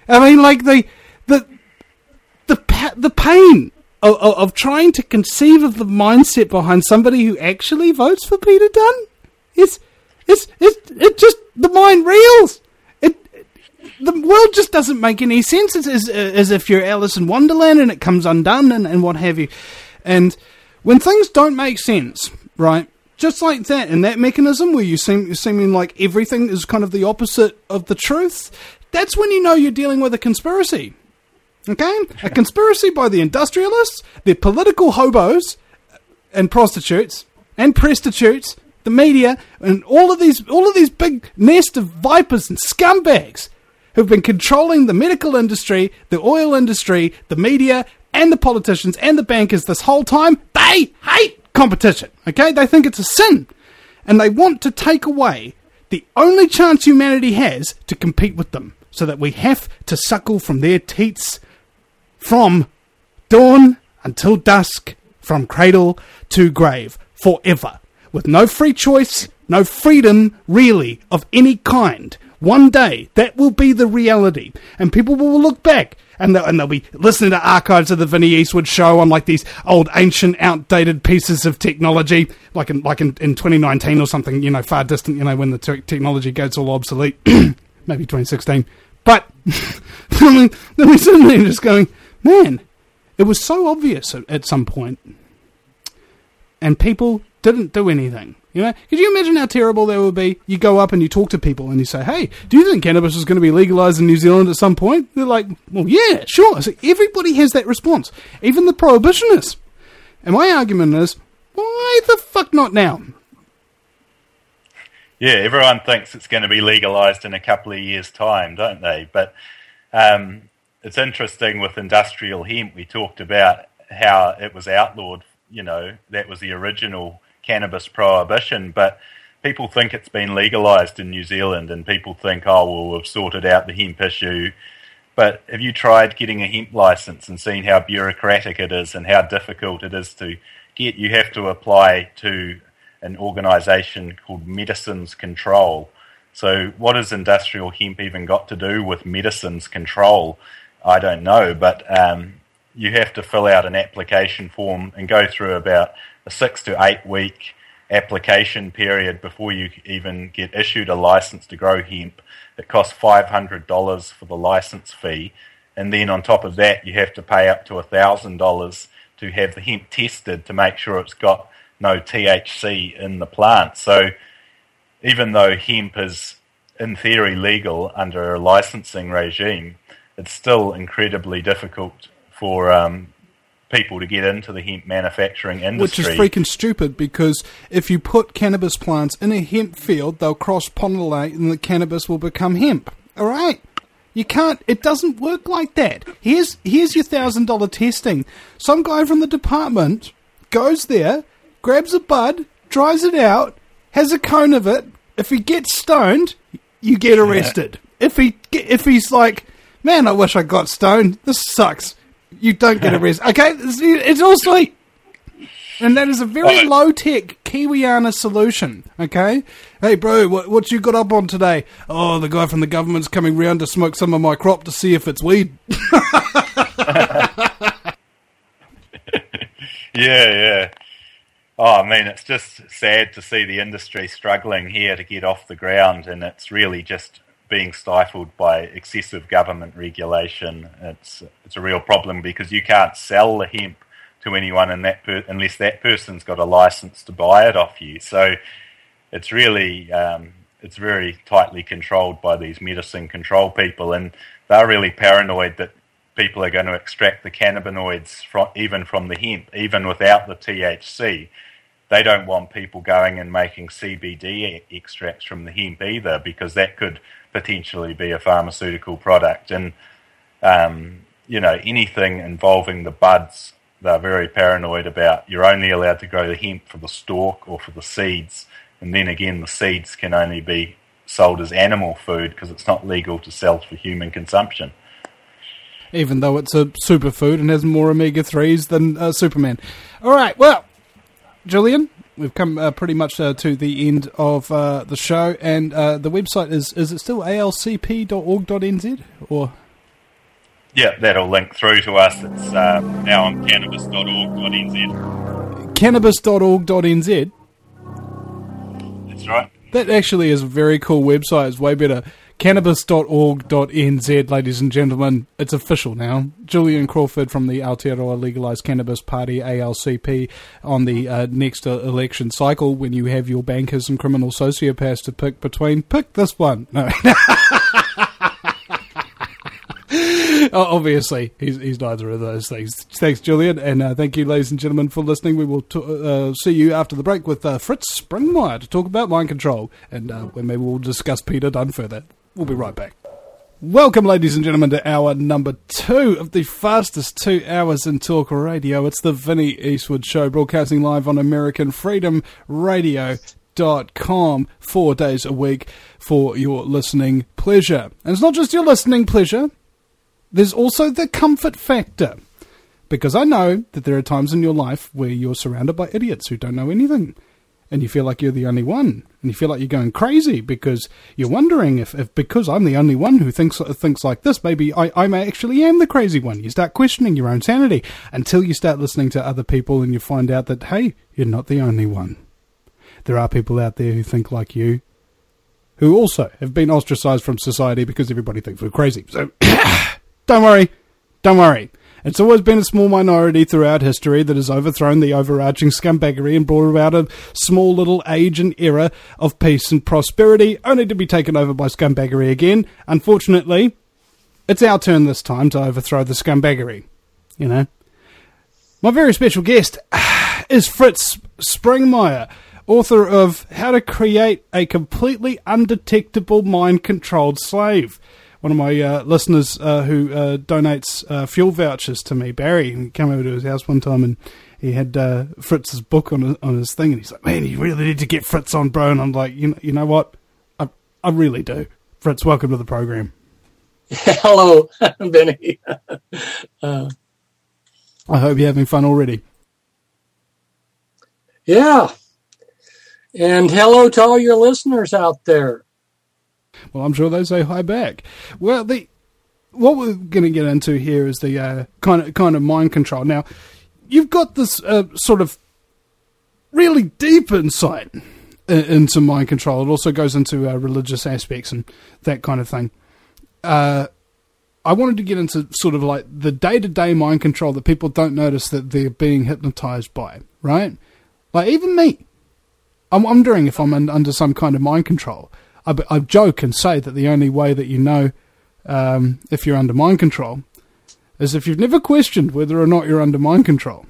the pain of trying to conceive of the mindset behind somebody who actually votes for Peter Dunne. It's just, the mind reels. The world just doesn't make any sense. It's as if you're Alice in Wonderland and it comes undone and what have you. And when things don't make sense, right? Just like that, in that mechanism where you're seeming like everything is kind of the opposite of the truth, that's when you know you're dealing with a conspiracy. Okay? A conspiracy by the industrialists, their political hobos, and prostitutes, and prostitutes, the media, and all of these big nest of vipers and scumbags who've been controlling the medical industry, the oil industry, the media, and the politicians, and the bankers this whole time. They hate competition, okay? They think it's a sin, and they want to take away the only chance humanity has to compete with them, so that we have to suckle from their teats from dawn until dusk, from cradle to grave, forever, with no free choice, no freedom, really, of any kind. One day, that will be the reality, and people will look back, and they'll be listening to archives of the Vinnie Eastwood show on like these old, ancient, outdated pieces of technology, like in 2019 or something, you know, far distant, you know, when the technology goes all obsolete, maybe 2016. But then we sitting there just going, man, It was so obvious at some point, and people didn't do anything. You know, could you imagine how terrible that would be? You go up and you talk to people and you say, hey, do you think cannabis is going to be legalised in New Zealand at some point? They're like, well, yeah, sure. So everybody has that response, even the prohibitionists. And my argument is, why the fuck not now? Yeah, everyone thinks it's going to be legalised in a couple of years' time, don't they? But it's interesting with industrial hemp. We talked about how it was outlawed. You know, that was the original cannabis prohibition, but people think it's been legalised in New Zealand, and people think, oh, well, we've sorted out the hemp issue. But have you tried getting a hemp licence and seen how bureaucratic it is and how difficult it is to get? You have to apply to an organisation called Medicines Control. So what has industrial hemp even got to do with Medicines Control? I don't know, but you have to fill out an application form and go through about a 6 to 8 week application period before you even get issued a license to grow hemp. It costs $500 for the license fee, and then on top of that you have to pay up to $1,000 to have the hemp tested to make sure it's got no THC in the plant. So even though hemp is in theory legal under a licensing regime, it's still incredibly difficult for people to get into the hemp manufacturing industry. Which is freaking stupid, because if you put cannabis plants in a hemp field, they'll cross-pollinate and the cannabis will become hemp. All right? You can't, it doesn't work like that. Here's your $1,000 testing. Some guy from the department goes there, grabs a bud, dries it out, has a cone of it. If he gets stoned, you get arrested. Yeah. If he's like, man, I wish I got stoned, this sucks, you don't get arrested. Okay, it's all sweet. And that is a very low-tech Kiwiana solution, okay? Hey, bro, what you got up on today? Oh, the guy from the government's coming round to smoke some of my crop to see if it's weed. Yeah. Oh, I mean, it's just sad to see the industry struggling here to get off the ground, and it's really just being stifled by excessive government regulation. It's a real problem, because you can't sell the hemp to anyone unless that person's got a license to buy it off you. So it's really it's very tightly controlled by these medicine control people, and they're really paranoid that people are going to extract the cannabinoids even from the hemp, even without the THC. They don't want people going and making CBD extracts from the hemp either, because that could potentially be a pharmaceutical product. And, anything involving the buds, they're very paranoid about. You're only allowed to grow the hemp for the stalk or for the seeds. And then again, the seeds can only be sold as animal food because it's not legal to sell for human consumption. Even though it's a superfood and has more omega-3s than Superman. All right, well, Julian, we've come pretty much to the end of the show, and the website is it still alcp.org.nz? Or? Yeah, that'll link through to us. It's now on cannabis.org.nz. Cannabis.org.nz? That's right. That actually is a very cool website. It's way better. Cannabis.org.nz, ladies and gentlemen. It's official now. Julian Crawford from the Aotearoa Legalised Cannabis Party, ALCP, on the next election cycle, when you have your bankers and criminal sociopaths to pick between. Pick this one. No. Obviously, he's neither of those things. Thanks, Julian, and thank you, ladies and gentlemen, for listening. We will see you after the break with Fritz Springmeier to talk about mind control, and when maybe we'll discuss Peter Dunne further. We'll be right back. Welcome, ladies and gentlemen, to hour number 2 of the fastest 2 hours in talk radio. It's the Vinnie Eastwood Show, broadcasting live on American Freedom Radio.com 4 days a week for your listening pleasure. And it's not just your listening pleasure. There's also the comfort factor, because I know that there are times in your life where you're surrounded by idiots who don't know anything, and you feel like you're the only one, and you feel like you're going crazy because you're wondering if because I'm the only one who thinks like this, maybe I actually am the crazy one. You start questioning your own sanity until you start listening to other people and you find out that, hey, you're not the only one. There are people out there who think like you, who also have been ostracized from society because everybody thinks we're crazy. So... Don't worry. It's always been a small minority throughout history that has overthrown the overarching scumbaggery and brought about a small little age and era of peace and prosperity, only to be taken over by scumbaggery again. Unfortunately, it's our turn this time to overthrow the scumbaggery. You know? My very special guest is Fritz Springmeier, author of How to Create a Completely Undetectable Mind-Controlled Slave. One of my listeners who donates fuel vouchers to me, Barry, he came over to his house one time and he had Fritz's book on his thing, and he's like, "Man, you really need to get Fritz on, bro." And I'm like, you know what? I really do. Fritz, welcome to the program. Hello, Benny. I hope you're having fun already. Yeah. And hello to all your listeners out there. Well, I'm sure they say hi back. Well, what we're going to get into here is the kind of mind control. Now, you've got this sort of really deep insight into mind control. It also goes into religious aspects and that kind of thing. I wanted to get into sort of like the day-to-day mind control that people don't notice that they're being hypnotized by, right? Like even me. I'm wondering if I'm under some kind of mind control. I joke and say that the only way that you know if you're under mind control is if you've never questioned whether or not you're under mind control.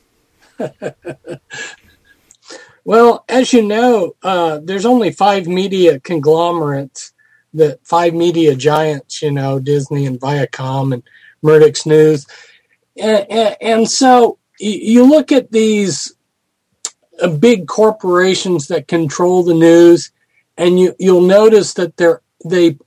Well, as you know, there's only 5 media conglomerates, the 5 media giants, you know, Disney and Viacom and Murdoch's News. And so you look at these big corporations that control the news, and you'll notice that they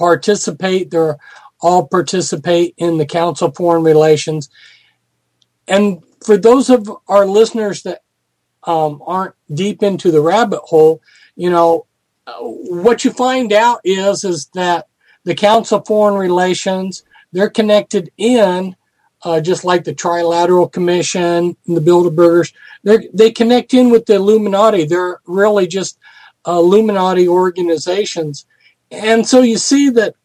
all participate in the Council of Foreign Relations. And for those of our listeners that aren't deep into the rabbit hole, you know, what you find out is that the Council of Foreign Relations, they're connected in, just like the Trilateral Commission and the Bilderbergers, they connect in with the Illuminati. They're really just Illuminati organizations. And so you see that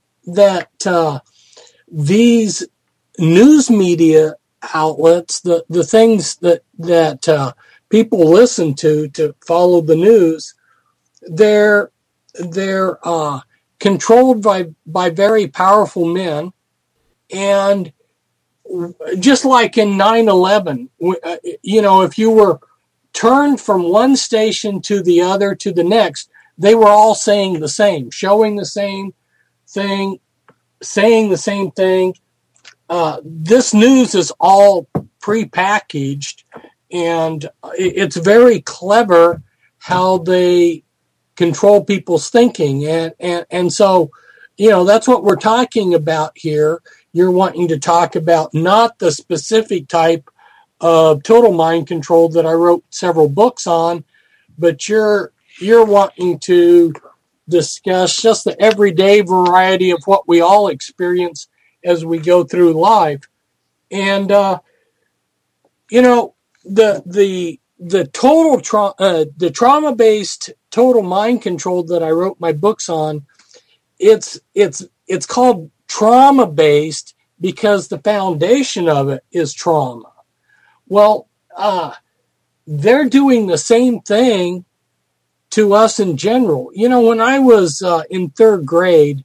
these news media outlets, the things that people listen to follow the news, they're controlled by very powerful men. And just like in 9/11, you know, if you were turned from one station to the other to the next, they were all saying the same, showing the same thing, saying the same thing. This news is all prepackaged, and it's very clever how they control people's thinking. And so, you know, that's what we're talking about here. You're wanting to talk about not the specific type of total mind control that I wrote several books on, but you're wanting to discuss just the everyday variety of what we all experience as we go through life. And, you know, the trauma-based total mind control that I wrote my books on, it's called trauma-based because the foundation of it is trauma. Well, they're doing the same thing to us in general. You know, when I was in 3rd grade,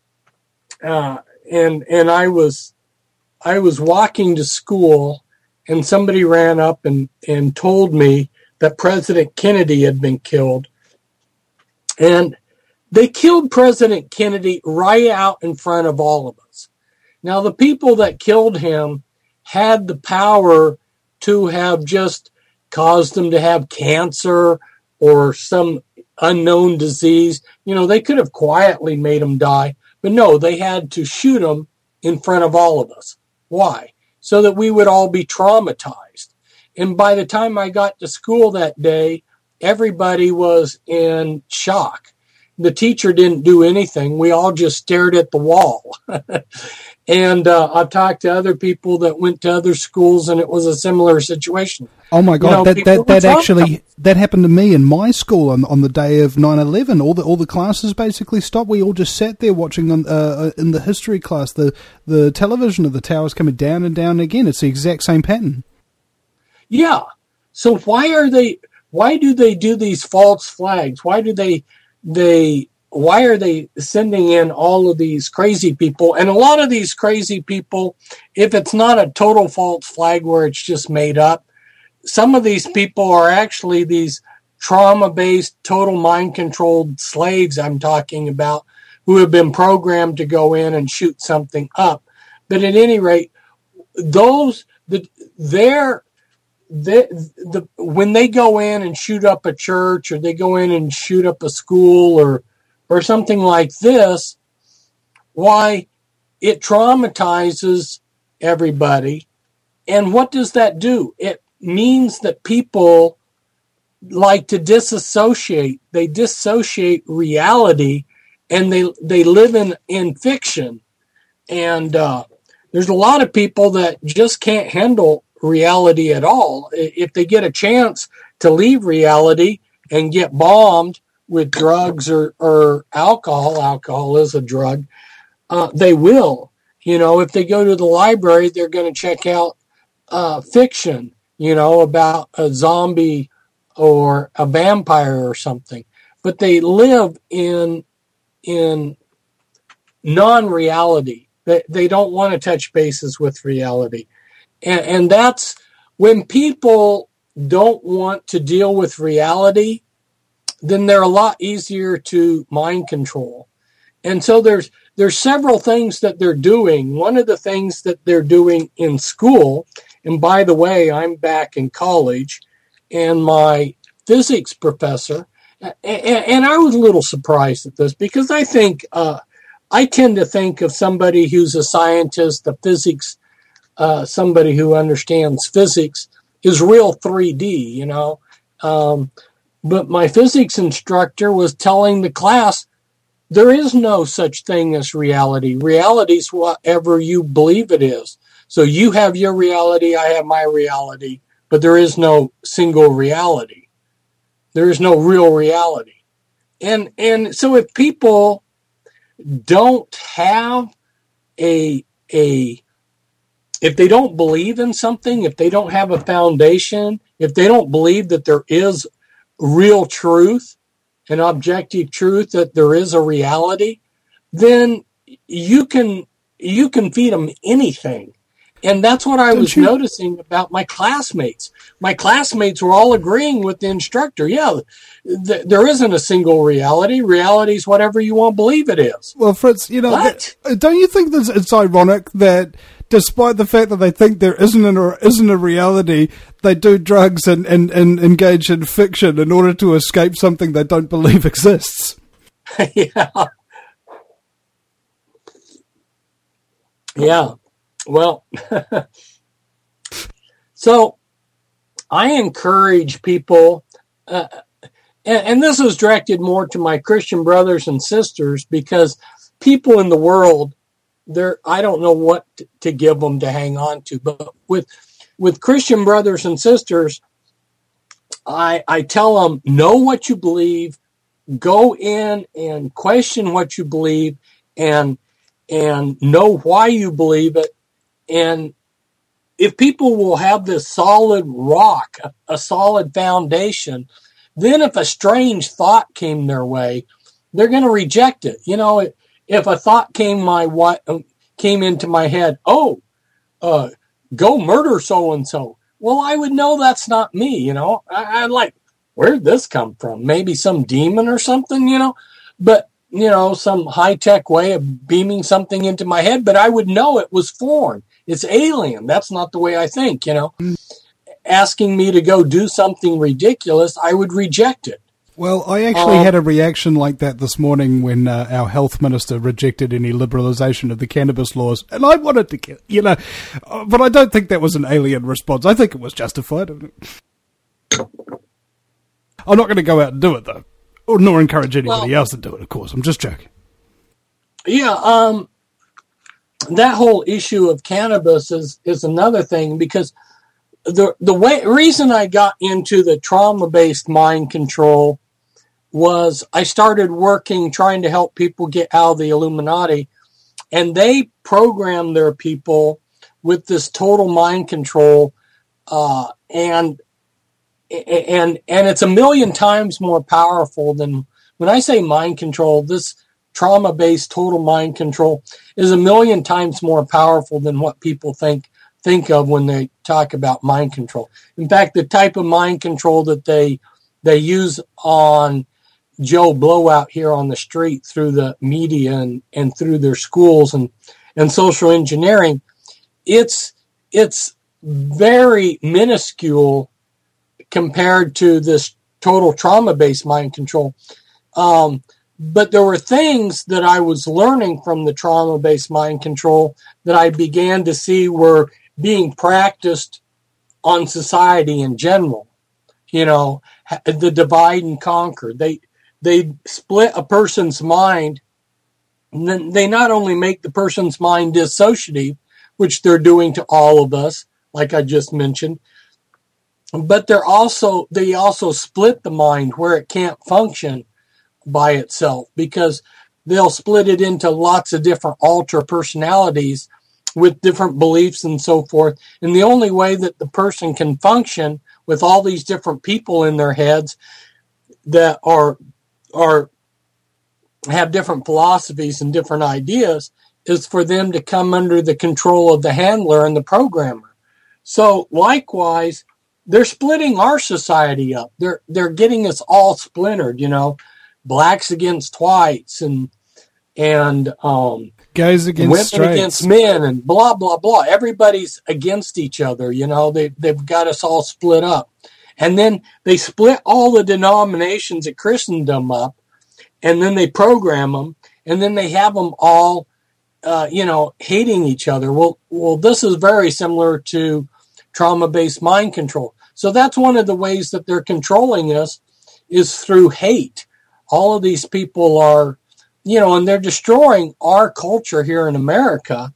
and I was walking to school, and somebody ran up and told me that President Kennedy had been killed. And they killed President Kennedy right out in front of all of us. Now, the people that killed him had the power to have just caused him to have cancer or some unknown disease. You know, they could have quietly made him die, but no, they had to shoot him in front of all of us. Why? So that we would all be traumatized. And by the time I got to school that day, everybody was in shock. The teacher didn't do anything. We all just stared at the wall. And I've talked to other people that went to other schools, and it was a similar situation. Oh my God! That happened to me in my school on the day of 9/11. All the classes basically stopped. We all just sat there watching in the history class the television of the towers coming down and down again. It's the exact same pattern. Yeah. So why do they do these false flags? Why are they sending in all of these crazy people? And a lot of these crazy people, if it's not a total false flag where it's just made up, some of these people are actually these trauma-based, total mind-controlled slaves I'm talking about, who have been programmed to go in and shoot something up. But at any rate, when they go in and shoot up a church, or they go in and shoot up a school, or something like this, why, it traumatizes everybody. And what does that do? It means that people like to disassociate. They dissociate reality, and they live in fiction. And there's a lot of people that just can't handle reality at all. If they get a chance to leave reality and get bombed with drugs or alcohol is a drug, they will. If they go to the library, they're going to check out fiction, about a zombie or a vampire or something. But they live in non-reality. They don't want to touch bases with reality. And that's when people don't want to deal with reality, then they're a lot easier to mind control. And so there's several things that they're doing. One of the things that they're doing in school, and by the way, I'm back in college, and my physics professor, and I was a little surprised at this, because I think, I tend to think of somebody who's a scientist, a physics, somebody who understands physics is real 3D, but my physics instructor was telling the class, there is no such thing as reality. Reality is whatever you believe it is. So you have your reality, I have my reality, but there is no single reality. There is no real reality. And so if people don't have if they don't believe in something, if they don't have a foundation, if they don't believe that there is real truth, an objective truth, that there is a reality, then you can feed them anything. And that's what I was noticing about my classmates. My classmates were all agreeing with the instructor. Yeah, there isn't a single reality. Reality is whatever you want to believe it is. Well, Fritz, don't you think that it's ironic that despite the fact that they think there isn't a reality, they do drugs and engage in fiction in order to escape something they don't believe exists? Yeah. Yeah. Well, so I encourage people, and this is directed more to my Christian brothers and sisters, because people in the world, I don't know what to give them to hang on to, but with Christian brothers and sisters, I tell them, know what you believe, go in and question what you believe, and know why you believe it. And if people will have this solid rock, a solid foundation, then if a strange thought came their way, they're going to reject it. If a thought came into my head, go murder so-and-so. Well, I would know that's not me, I'd like, where'd this come from? Maybe some demon or something, but, some high-tech way of beaming something into my head, but I would know it was foreign. It's alien. That's not the way I think, Asking me to go do something ridiculous, I would reject it. Well, I actually had a reaction like that this morning when our health minister rejected any liberalisation of the cannabis laws, and I wanted to get, but I don't think that was an alien response. I think it was justified. I'm not going to go out and do it, though, nor encourage anybody else to do it, of course. I'm just joking. Yeah, that whole issue of cannabis is another thing, because the reason I got into the trauma-based mind control was I started working trying to help people get out of the Illuminati, and they program their people with this total mind control, and it's a million times more powerful than, when I say mind control, this trauma-based total mind control is a million times more powerful than what people think of when they talk about mind control. In fact, the type of mind control that they use on Joe Blow out here on the street through the media and through their schools and social engineering, it's very minuscule compared to this total trauma-based mind control. But there were things that I was learning from the trauma-based mind control that I began to see were being practiced on society in general. You know, the divide and conquer. They split a person's mind, and then they not only make the person's mind dissociative, which they're doing to all of us, like I just mentioned, but they also split the mind where it can't function by itself, because they'll split it into lots of different alter personalities with different beliefs and so forth. And the only way that the person can function with all these different people in their heads that have different philosophies and different ideas is for them to come under the control of the handler and the programmer. So likewise, they're splitting our society up. They're getting us all splintered, you know, blacks against whites and guys against women straights, against men, and blah blah blah. Everybody's against each other, you know. They've got us all split up, and then they split all the denominations of Christendom up, and then they program them, and then they have them all, hating each other. Well, this is very similar to trauma-based mind control. So that's one of the ways that they're controlling us, is through hate. All of these people are, and they're destroying our culture here in America.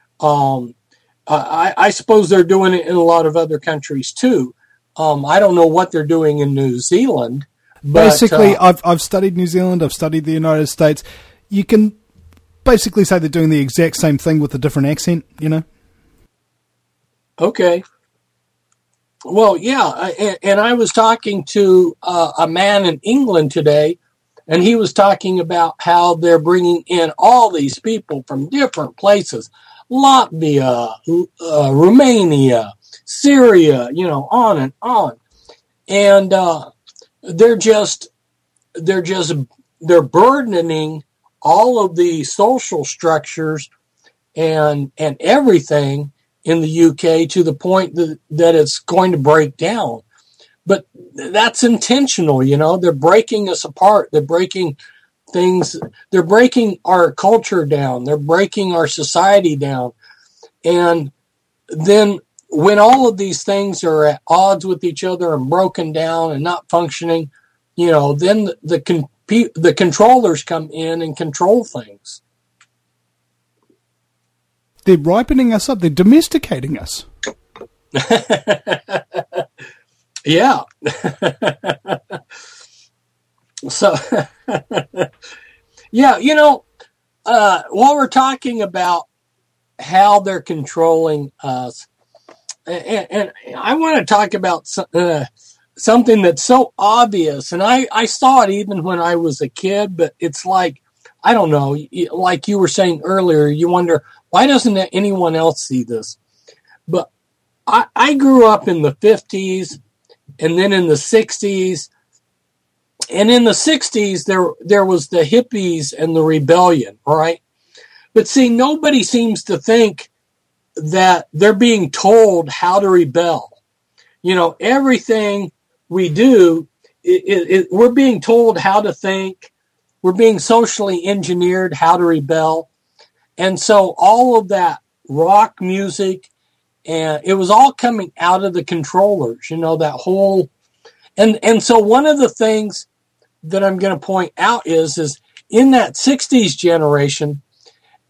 I suppose they're doing it in a lot of other countries too. I don't know what they're doing in New Zealand. But, basically, I've studied New Zealand. I've studied the United States. You can basically say they're doing the exact same thing with a different accent, you know? Okay. Well, yeah, and I was talking to a man in England today, and he was talking about how they're bringing in all these people from different places, Latvia, Romania, Syria, on and on. And they're burdening all of the social structures and everything in the UK to the point that it's going to break down. But that's intentional, they're breaking us apart. They're breaking things. They're breaking our culture down. They're breaking our society down. And then when all of these things are at odds with each other and broken down and not functioning, then the controllers come in and control things. They're ripening us up. They're domesticating us. Yeah. So, yeah, while we're talking about how they're controlling us, and I want to talk about something that's so obvious, and I saw it even when I was a kid, but it's like, I don't know, like you were saying earlier, you wonder, why doesn't anyone else see this? But I grew up in the 50s and then in the 60s. And in the 60s, there was the hippies and the rebellion, all right? But see, nobody seems to think that they're being told how to rebel. Everything we do, we're being told how to think. We're being socially engineered how to rebel. And so all of that rock music, and it was all coming out of the controllers, that whole, and so one of the things that I'm going to point out is in that 60s generation,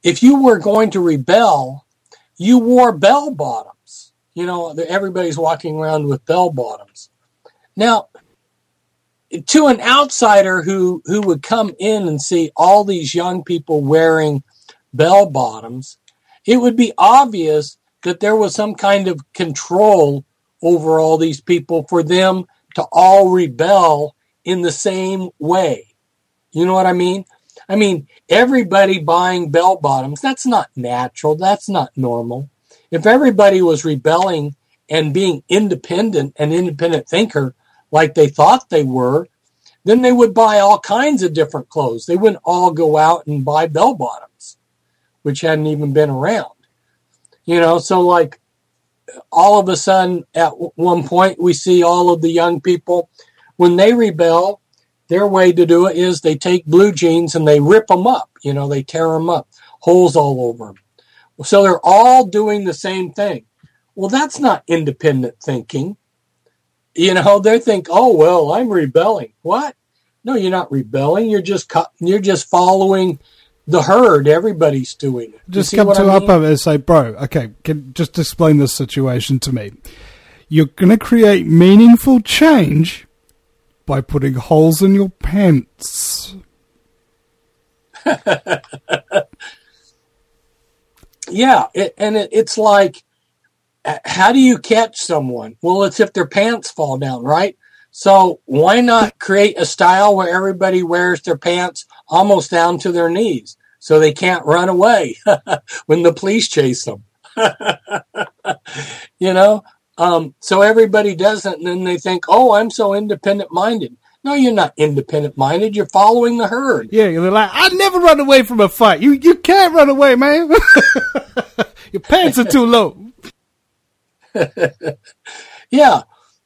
if you were going to rebel, you wore bell bottoms. You know, everybody's walking around with bell bottoms. Now, to an outsider who would come in and see all these young people wearing bell bottoms, it would be obvious that there was some kind of control over all these people for them to all rebel in the same way. You know what I mean? I mean, everybody buying bell bottoms, that's not natural. That's not normal. If everybody was rebelling and being independent, an independent thinker, like they thought they were, then they would buy all kinds of different clothes. They wouldn't all go out and buy bell bottoms, which hadn't even been around. You know, so like all of a sudden at one point we see all of the young people, when they rebel, their way to do it is they take blue jeans and they rip them up. You know, they tear them up, holes all over them. So they're all doing the same thing. Well, that's not independent thinking. You know, they think, oh, well, I'm rebelling. What? No, you're not rebelling. You're just following the herd. Everybody's doing it. Just come to up and say, bro, okay, just explain this situation to me. You're going to create meaningful change by putting holes in your pants. Yeah, it's like, how do you catch someone? Well, it's if their pants fall down, right? So why not create a style where everybody wears their pants almost down to their knees so they can't run away when the police chase them? You know? So everybody does it, and then they think, oh, I'm so independent-minded. No, you're not independent-minded. You're following the herd. Yeah, you're like, I never run away from a fight. You can't run away, man. Your pants are too low. Yeah.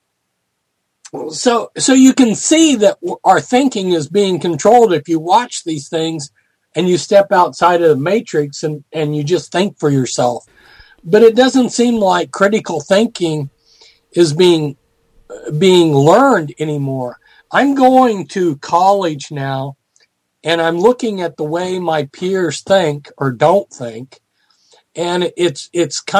So you can see that our thinking is being controlled if you watch these things and you step outside of the matrix and you just think for yourself. But it doesn't seem like critical thinking is being learned anymore. I'm going to college now, and I'm looking at the way my peers think or don't think, and it's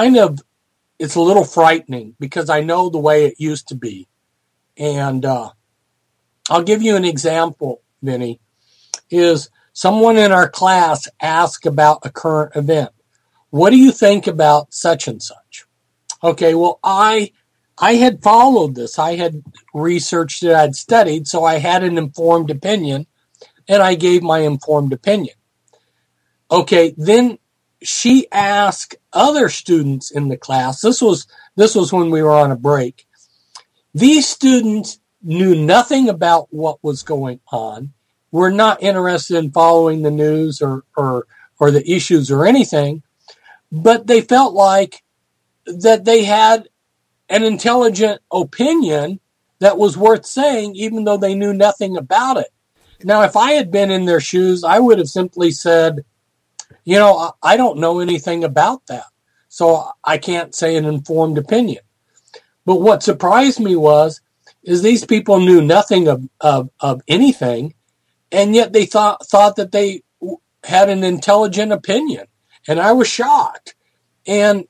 a little frightening because I know the way it used to be. And I'll give you an example, Vinny, is someone in our class asked about a current event. What do you think about such and such? Okay, well, I had followed this. I had researched it. I'd studied, so I had an informed opinion, and I gave my informed opinion. Okay, then she asked other students in the class. This was when we were on a break. These students knew nothing about what was going on, were not interested in following the news or the issues or anything, but they felt like that they had an intelligent opinion that was worth saying, even though they knew nothing about it. Now, if I had been in their shoes, I would have simply said, you know, I don't know anything about that, so I can't say an informed opinion. But what surprised me is these people knew nothing of anything, and yet they thought that they had an intelligent opinion, and I was shocked. And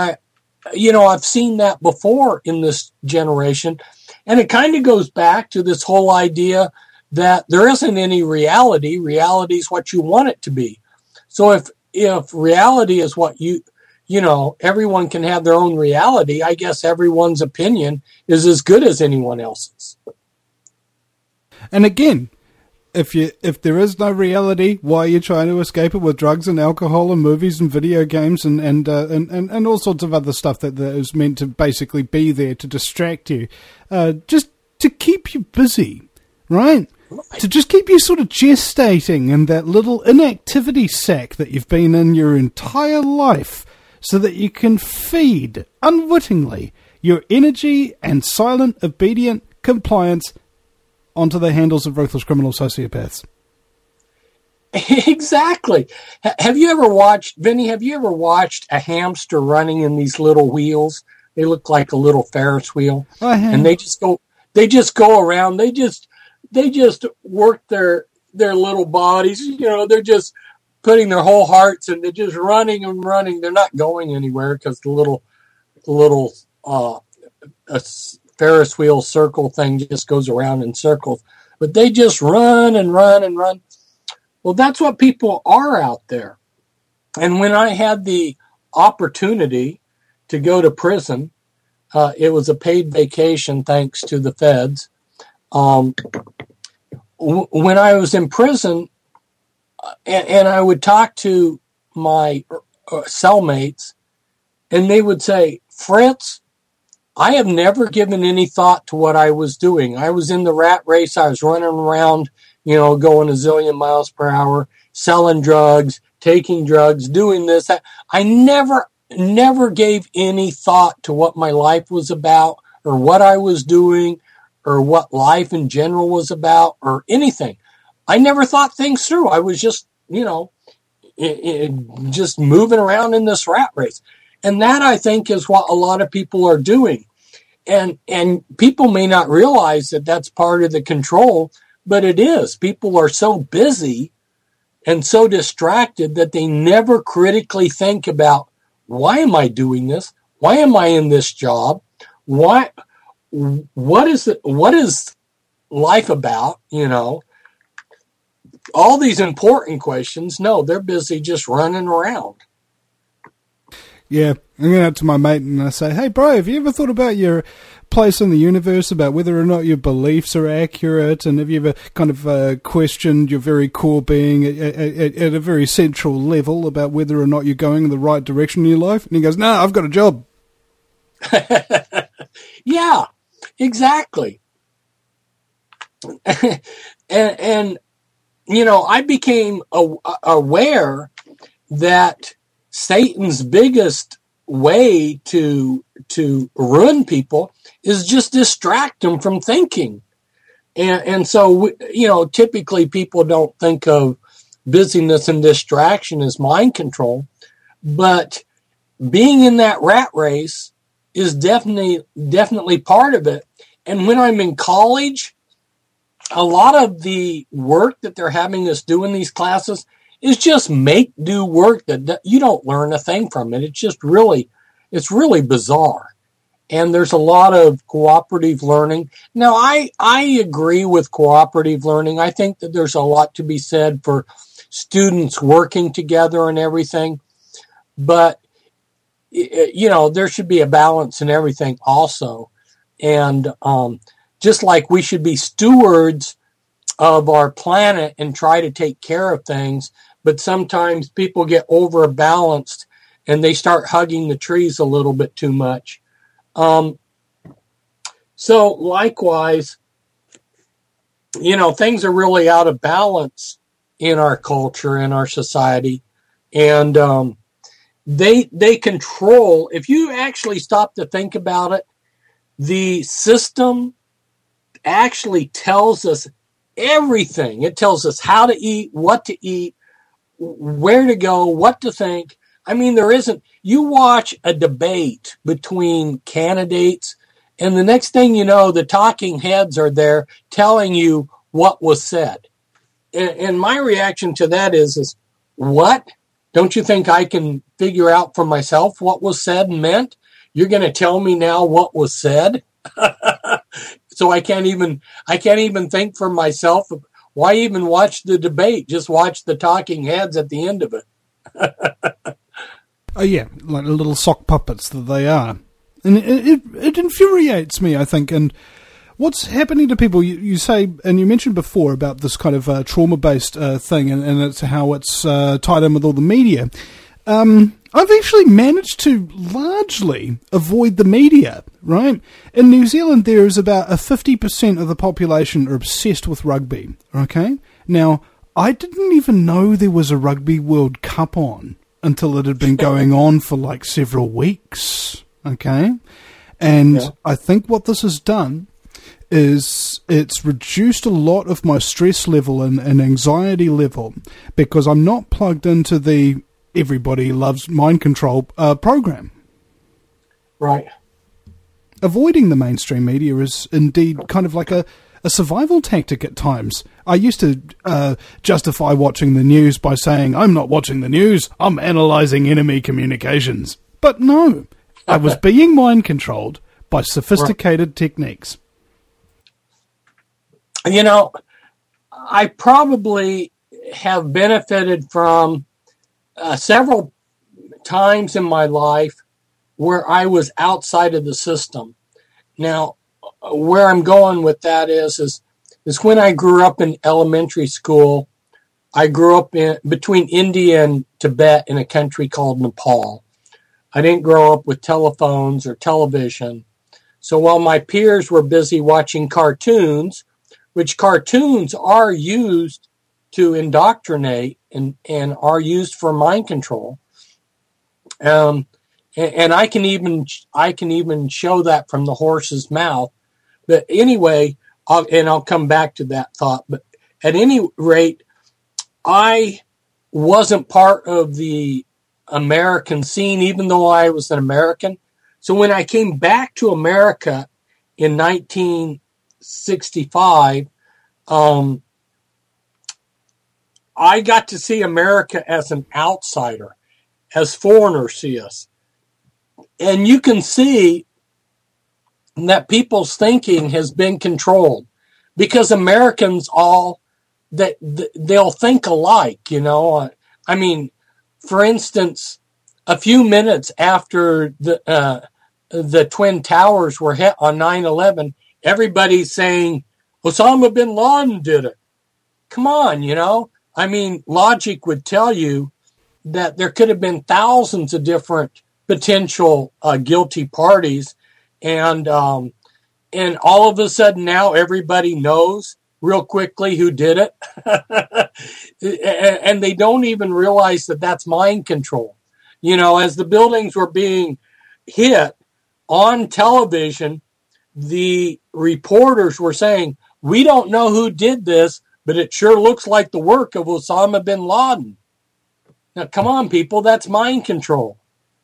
I've seen that before in this generation, and it kind of goes back to this whole idea that there isn't any reality. Reality is what you want it to be. So if reality is what everyone can have their own reality, I guess everyone's opinion is as good as anyone else's. And again, if there is no reality, why are you trying to escape it with drugs and alcohol and movies and video games and all sorts of other stuff that is meant to basically be there to distract you, just to keep you busy, right? To just keep you sort of gestating in that little inactivity sack that you've been in your entire life, so that you can feed, unwittingly, your energy and silent, obedient compliance onto the handles of ruthless criminal sociopaths. Exactly. Have you ever watched a hamster running in these little wheels? They look like a little Ferris wheel. I have. And they just go around. They just work their little bodies. You know, they're just putting their whole hearts, and they're just running and running. They're not going anywhere because the little Ferris wheel circle thing just goes around in circles. But they just run and run and run. Well, that's what people are out there. And when I had the opportunity to go to prison, it was a paid vacation thanks to the feds. When I was in prison, and I would talk to my cellmates, and they would say, Fritz, I have never given any thought to what I was doing. I was in the rat race. I was running around, going a zillion miles per hour, selling drugs, taking drugs, doing this. I never gave any thought to what my life was about or what I was doing or what life in general was about or anything. I never thought things through. I was just, just moving around in this rat race. And that, I think, is what a lot of people are doing. And people may not realize that that's part of the control, but it is. People are so busy and so distracted that they never critically think about, why am I doing this? Why am I in this job? What is life about? All these important questions. No, they're busy just running around. Yeah, I'm going out to my mate and I say, hey, bro, have you ever thought about your place in the universe, about whether or not your beliefs are accurate, and have you ever kind of questioned your very core being at a very central level about whether or not you're going in the right direction in your life? And he goes, no, I've got a job. Yeah, exactly. and I became aware that Satan's biggest way to ruin people is just distract them from thinking. And so, typically people don't think of busyness and distraction as mind control, but being in that rat race is definitely part of it. And when I'm in college, a lot of the work that they're having us do in these classes is just make-do work that you don't learn a thing from it. It's really bizarre. And there's a lot of cooperative learning. Now, I agree with cooperative learning. I think that there's a lot to be said for students working together and everything. But, there should be a balance in everything also. And just like we should be stewards of our planet and try to take care of things, but sometimes people get overbalanced and they start hugging the trees a little bit too much. So likewise, things are really out of balance in our culture and our society. And they control, if you actually stop to think about it, the system actually tells us everything. It tells us how to eat, what to eat, where to go, what to think. I mean, you watch a debate between candidates, and the next thing you know, the talking heads are there telling you what was said. And my reaction to that is what? Don't you think I can figure out for myself what was said and meant? You're going to tell me now what was said? So I can't even think for myself. Why even watch the debate? Just watch the talking heads at the end of it. Oh yeah, like the little sock puppets that they are. And it infuriates me, I think. And what's happening to people, you say, and you mentioned before about this kind of trauma-based thing, and it's how it's tied in with all the media. I've actually managed to largely avoid the media, right? In New Zealand, there is about 50% of the population are obsessed with rugby, okay? Now, I didn't even know there was a Rugby World Cup on until it had been going on for like several weeks, okay? And yeah. I think what this has done is it's reduced a lot of my stress level and anxiety level because I'm not plugged into the Everybody Loves Mind Control program. Right. Avoiding the mainstream media is indeed kind of like a a survival tactic at times. I used to justify watching the news by saying, I'm not watching the news, I'm analysing enemy communications. But no, I was being mind-controlled by sophisticated techniques. You know, I probably have benefited from several times in my life where I was outside of the system. Now, where I'm going with that is when I grew up in elementary school. I grew up between India and Tibet in a country called Nepal. I didn't grow up with telephones or television. So while my peers were busy watching cartoons, which cartoons are used to indoctrinate and are used for mind control, and I can even show that from the horse's mouth. But anyway, I'll come back to that thought. But at any rate, I wasn't part of the American scene, even though I was an American. So when I came back to America in 1965, I got to see America as an outsider, as foreigners see us. And you can see that people's thinking has been controlled because Americans they'll think alike, you know. I mean, for instance, a few minutes after the Twin Towers were hit on 9/11, everybody's saying Osama bin Laden did it. Come on, you know. I mean, logic would tell you that there could have been thousands of different potential guilty parties, and all of a sudden now everybody knows real quickly who did it, and they don't even realize that that's mind control. You know, as the buildings were being hit on television, the reporters were saying, "We don't know who did this, but it sure looks like the work of Osama bin Laden." Now, come on, people, that's mind control.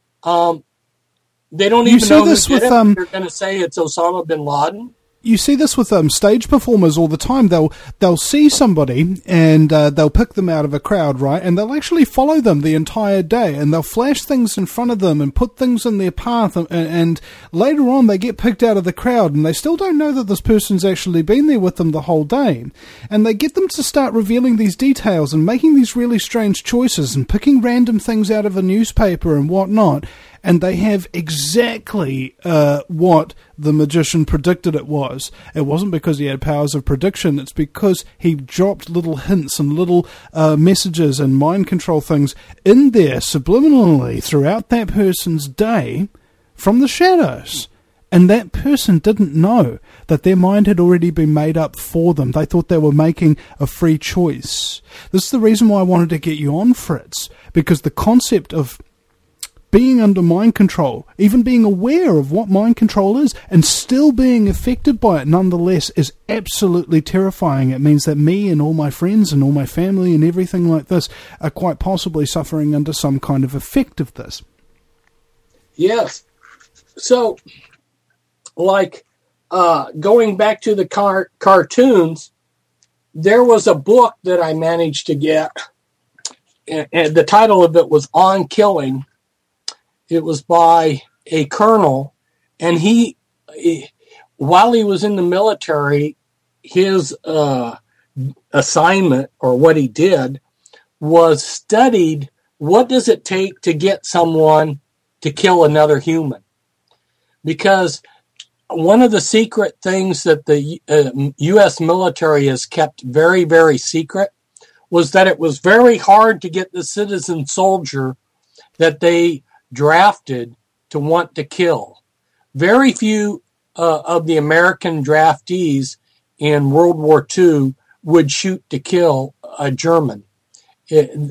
They don't even know who did it. They're going to say it's Osama bin Laden. You see this with stage performers all the time. They'll see somebody and they'll pick them out of a crowd, right? And they'll actually follow them the entire day, and they'll flash things in front of them and put things in their path. And later on, they get picked out of the crowd, and they still don't know that this person's actually been there with them the whole day. And they get them to start revealing these details and making these really strange choices and picking random things out of a newspaper and whatnot. And they have exactly what the magician predicted it was. It wasn't because he had powers of prediction. It's because he dropped little hints and little messages and mind control things in there subliminally throughout that person's day from the shadows. And that person didn't know that their mind had already been made up for them. They thought they were making a free choice. This is the reason why I wanted to get you on, Fritz, because the concept of being under mind control, even being aware of what mind control is and still being affected by it nonetheless, is absolutely terrifying. It means that me and all my friends and all my family and everything like this are quite possibly suffering under some kind of effect of this. Yes. So, like, going back to the cartoons, there was a book that I managed to get, and the title of it was On Killing. It was by a colonel, and he while he was in the military, his assignment, or what he did, was studied what does it take to get someone to kill another human. Because one of the secret things that the U.S. military has kept very, very secret was that it was very hard to get the citizen soldier that they drafted to want to kill. Very few of the American draftees in World War II would shoot to kill a German. In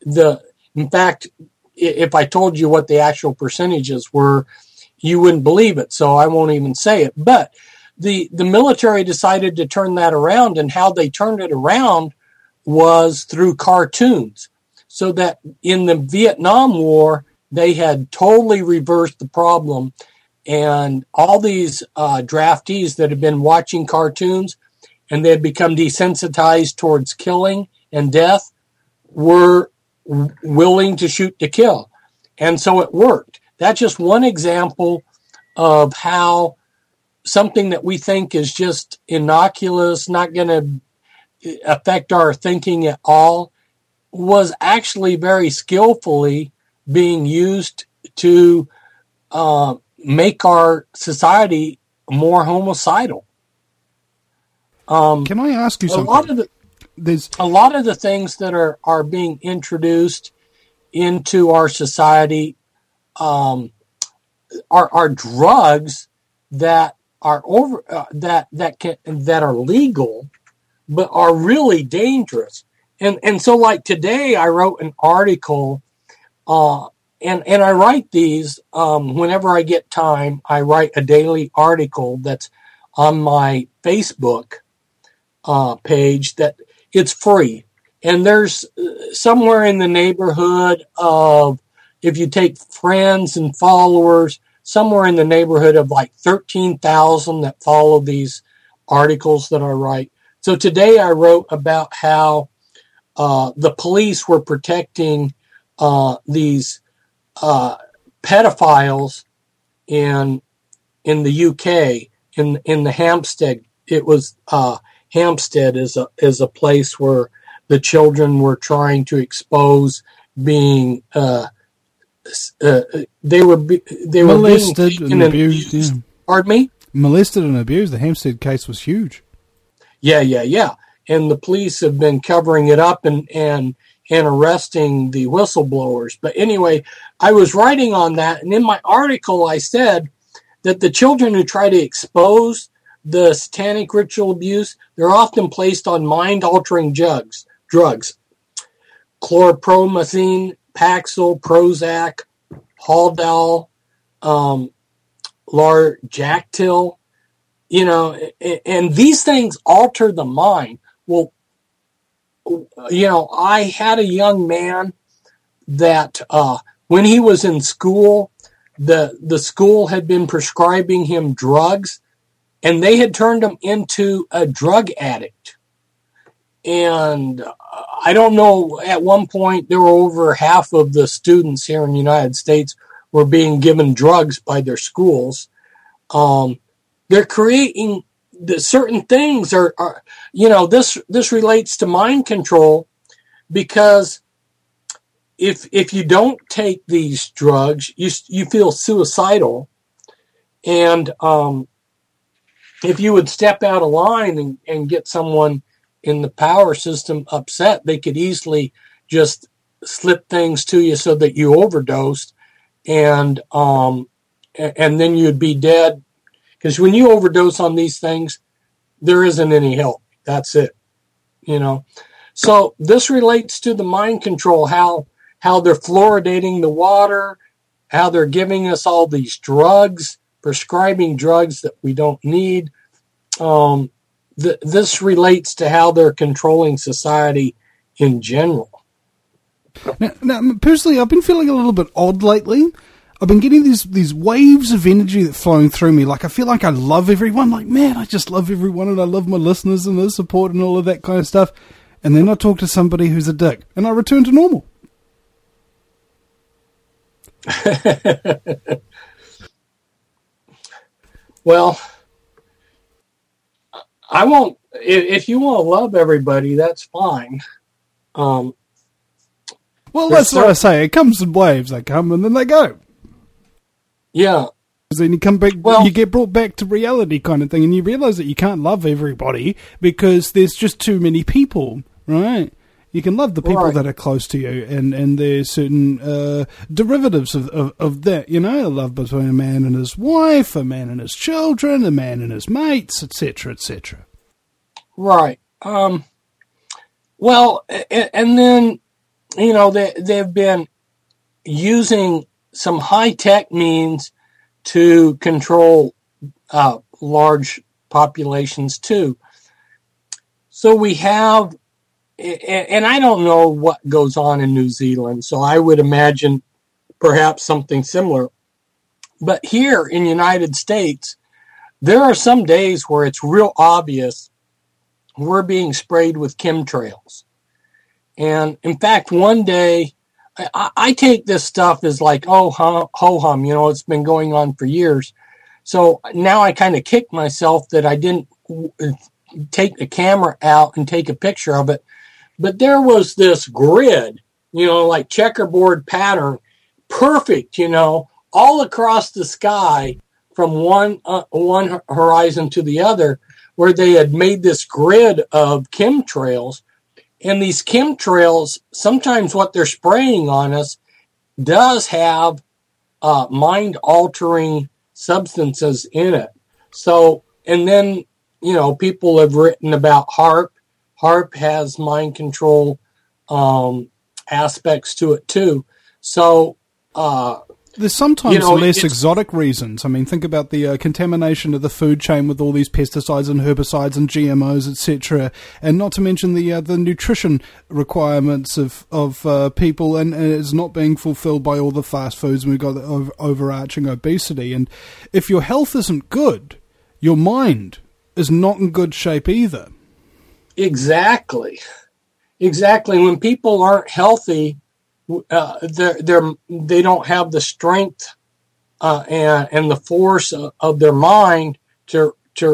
fact, if I told you what the actual percentages were, you wouldn't believe it, so I won't even say it. But the military decided to turn that around, and how they turned it around was through cartoons. So that in the Vietnam War, they had totally reversed the problem, and all these draftees that had been watching cartoons and they had become desensitized towards killing and death, were willing to shoot to kill. And so it worked. That's just one example of how something that we think is just innocuous, not going to affect our thinking at all, was actually very skillfully being used to make our society more homicidal. Can I ask you something? A lot of the things that are being introduced into our society are drugs that are that are legal, but are really dangerous. And so, like today, I wrote an article, and I write these whenever I get time. I write a daily article that's on my Facebook page. That it's free, and there's somewhere in the neighborhood of, if you take friends and followers, somewhere in the neighborhood of like 13,000 that follow these articles that I write. So today I wrote about how the police were protecting these pedophiles in the UK, in the Hampstead. It was Hampstead is a place where the children were trying to expose being they were molested being and abused. Yeah. Pardon me? Molested and abused. The Hampstead case was huge. Yeah. And the police have been covering it up and arresting the whistleblowers. But anyway, I was writing on that, and in my article I said that the children who try to expose the satanic ritual abuse, they're often placed on mind-altering drugs. Chlorpromazine, Paxil, Prozac, Haldol, Larjactil, and these things alter the mind. Well, I had a young man that when he was in school, the school had been prescribing him drugs, and they had turned him into a drug addict. And I don't know, at one point there were over half of the students here in the United States were being given drugs by their schools. They're creating certain things this relates to mind control, because if you don't take these drugs, you feel suicidal. And if you would step out of line and get someone in the power system upset, they could easily just slip things to you so that you overdosed, and then you'd be dead. Because when you overdose on these things, there isn't any help. That's it. So this relates to the mind control, how they're fluoridating the water, how they're giving us all these drugs, prescribing drugs that we don't need. This relates to how they're controlling society in general. Now, personally, I've been feeling a little bit odd lately. I've been getting these waves of energy that flowing through me. Like, I feel like I love everyone. Like, man, I just love everyone, and I love my listeners and their support and all of that kind of stuff. And then I talk to somebody who's a dick, and I return to normal. Well, I won't. If you want to love everybody, that's fine. Well, that's what I say. It comes in waves. They come and then they go. Yeah. Then you come back, you get brought back to reality kind of thing, and you realize that you can't love everybody because there's just too many people, right? You can love the people that are close to you, and there's certain derivatives of that, a love between a man and his wife, a man and his children, a man and his mates, etc., etc. Right. Well, and then, they've been using some high-tech means to control large populations too. So we have, and I don't know what goes on in New Zealand, so I would imagine perhaps something similar. But here in the United States, there are some days where it's real obvious we're being sprayed with chemtrails. And in fact, one day, I take this stuff as like, ho-hum, it's been going on for years. So now I kind of kick myself that I didn't take the camera out and take a picture of it. But there was this grid, like checkerboard pattern, perfect, all across the sky from one horizon to the other, where they had made this grid of chemtrails. And these chemtrails, sometimes what they're spraying on us does have mind-altering substances in it. So, and then, people have written about HAARP. HAARP has mind control aspects to it too. So, there's sometimes less exotic reasons. I mean, think about the contamination of the food chain with all these pesticides and herbicides and GMOs, etc., and not to mention the nutrition requirements of people, and it's not being fulfilled by all the fast foods. And we've got the overarching obesity, and if your health isn't good, your mind is not in good shape either. Exactly. When people aren't healthy, they don't have the strength and the force of their mind to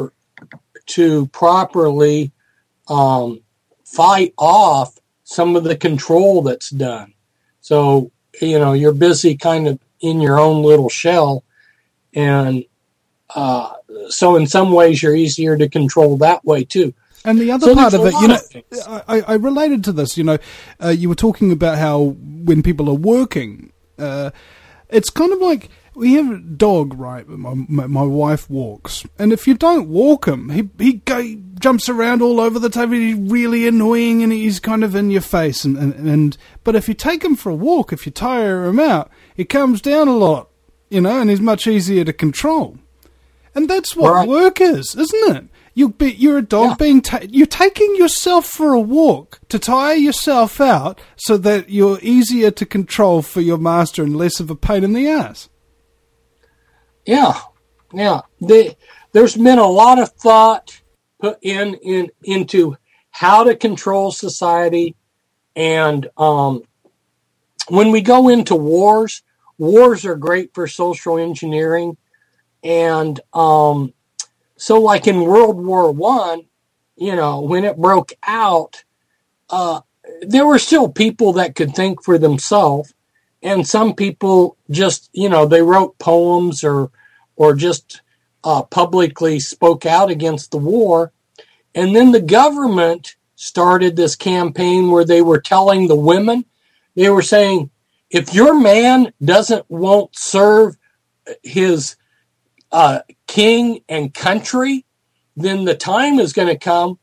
properly fight off some of the control that's done. So you're busy kind of in your own little shell, and so in some ways you're easier to control that way too. And the other part of it, I related to this, you were talking about how when people are working, it's kind of like we have a dog, right? My wife walks. And if you don't walk him, he jumps around all over the table. He's really annoying and he's kind of in your face. But if you take him for a walk, if you tire him out, he calms down a lot, and he's much easier to control. And that's what work is, isn't it? You're a dog you're taking yourself for a walk to tire yourself out so that you're easier to control for your master and less of a pain in the ass. Yeah. There's been a lot of thought put into how to control society. And when we go into wars are great for social engineering. And so like in World War I, when it broke out, there were still people that could think for themselves. And some people just, they wrote poems or just publicly spoke out against the war. And then the government started this campaign where they were telling the women, they were saying, if your man won't serve his king and country, then the time is going to come,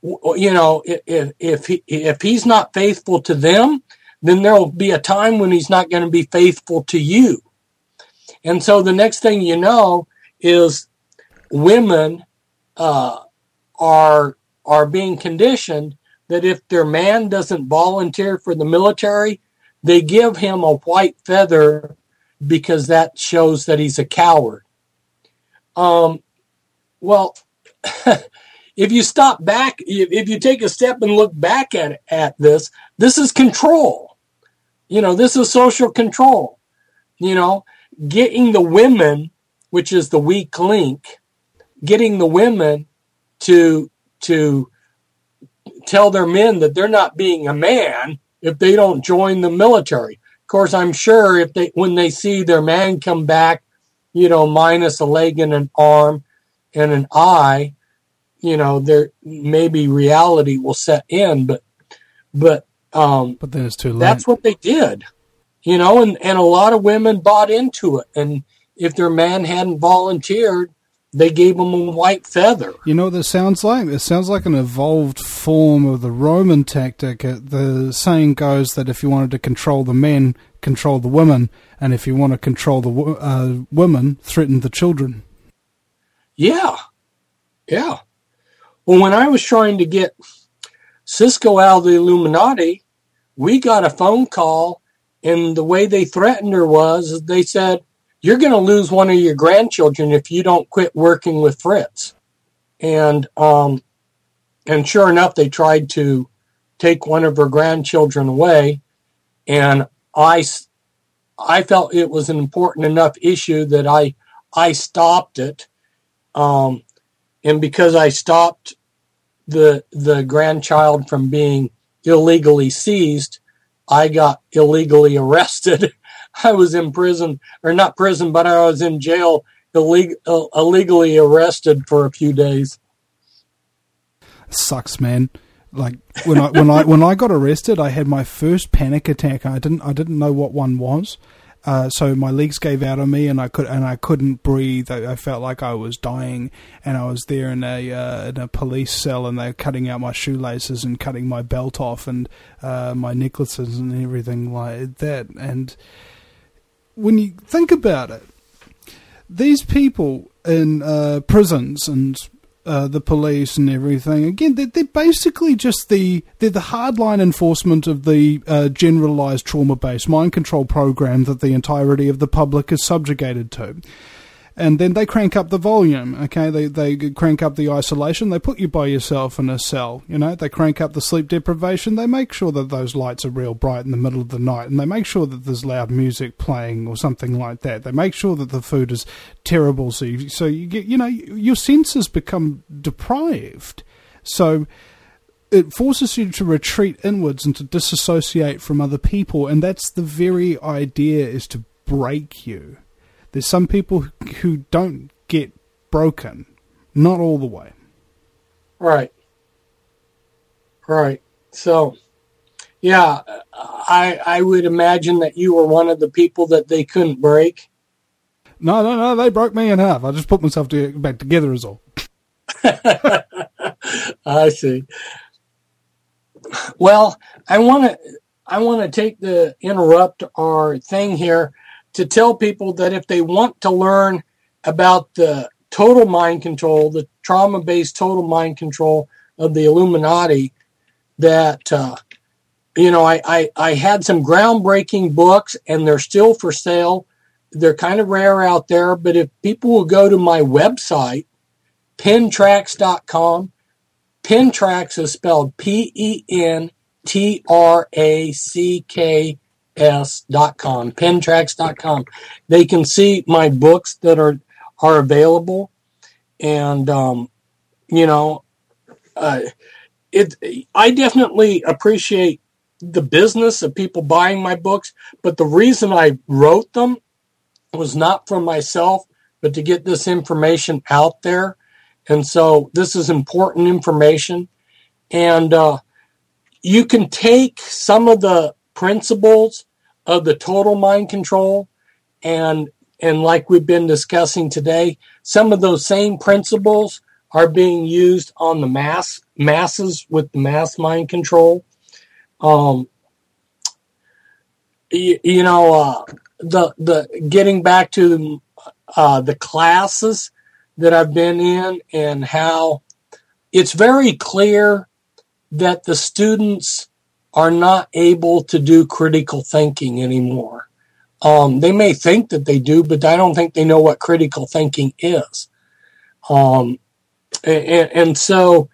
if he's not faithful to them, then there'll be a time when he's not going to be faithful to you. And so the next thing you know is women are being conditioned that if their man doesn't volunteer for the military, they give him a white feather because that shows that he's a coward. Well, if you stop back, if you take a step and look back at this is control. This is social control. Getting the women, which is the weak link, getting the women to tell their men that they're not being a man if they don't join the military. Of course, I'm sure when they see their man come back, minus a leg and an arm and an eye, there maybe reality will set in, but then it's too late. That's what they did, and a lot of women bought into it. And if their man hadn't volunteered, they gave him a white feather. You know what this sounds like? It sounds like an evolved form of the Roman tactic. The saying goes that if you wanted to control the men, control the women, and if you want to control the women, threaten the children. Yeah. Well, when I was trying to get Cisco out of the Illuminati, we got a phone call, and the way they threatened her was they said, you're going to lose one of your grandchildren if you don't quit working with Fritz. And And sure enough, they tried to take one of her grandchildren away. And I felt it was an important enough issue that I stopped it. And because I stopped the grandchild from being illegally seized, I got illegally arrested. I was in prison, or not prison, but I was in jail, illegally arrested for a few days. Sucks, man. Like when I got arrested, I had my first panic attack. I didn't know what one was. So my legs gave out on me, and I couldn't breathe. I felt like I was dying, and I was there in a police cell, and they were cutting out my shoelaces and cutting my belt off, and my necklaces and everything like that. And when you think about it, these people in prisons and the police and everything, again, they're basically just they're the hardline enforcement of the generalized trauma-based mind control program that the entirety of the public is subjugated to. And then they crank up the volume, okay? They crank up the isolation. They put you by yourself in a cell, you know? They crank up the sleep deprivation. They make sure that those lights are real bright in the middle of the night, and they make sure that there's loud music playing or something like that. They make sure that the food is terrible, so you get, you know, your senses become deprived. So it forces you to retreat inwards and to disassociate from other people, and that's the very idea, is to break you. There's some people who don't get broken, not all the way. Right. So, yeah, I would imagine that you were one of the people that they couldn't break. No, they broke me in half. I just put myself back together is all. I see. Well, I want to interrupt our thing here to tell people that if they want to learn about the total mind control, the trauma-based total mind control of the Illuminati, that, I had some groundbreaking books, and they're still for sale. They're kind of rare out there, but if people will go to my website, pentrax.com, Pentrax is spelled pentrax.com, pentrax.com. They can see my books that are available, and I definitely appreciate the business of people buying my books, but the reason I wrote them was not for myself, but to get this information out there. And so this is important information, and you can take some of the principles of the total mind control, and like we've been discussing today, some of those same principles are being used on the masses with the mass mind control. The getting back to the classes that I've been in, and how it's very clear that the students are not able to do critical thinking anymore. They may think that they do, but I don't think they know what critical thinking is. And so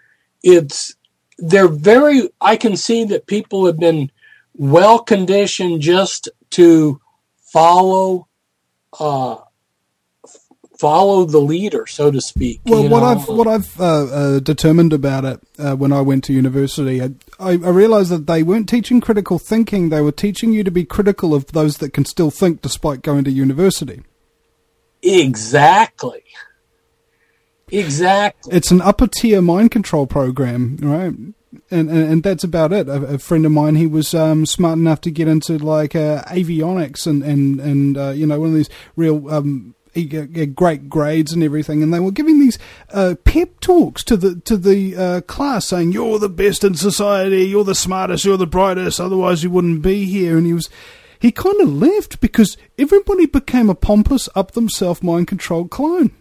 I can see that people have been well conditioned just to follow the leader, so to speak. Well, what I've determined about it when I went to university, I realized that they weren't teaching critical thinking. They were teaching you to be critical of those that can still think despite going to university. Exactly. It's an upper tier mind control program, right? And that's about it. A friend of mine, he was smart enough to get into like avionics and one of these real great grades and everything, and they were giving these pep talks to the class, saying, "You're the best in society, you're the smartest, you're the brightest, otherwise you wouldn't be here." And he kind of left because everybody became a pompous, up themselves, mind controlled clone.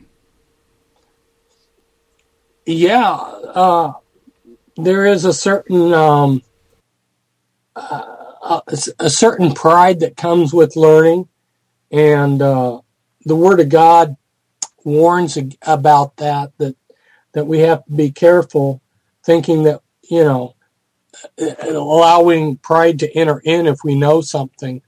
Yeah, there is a certain pride that comes with learning, and the Word of God warns about that we have to be careful thinking that, allowing pride to enter in if we know something.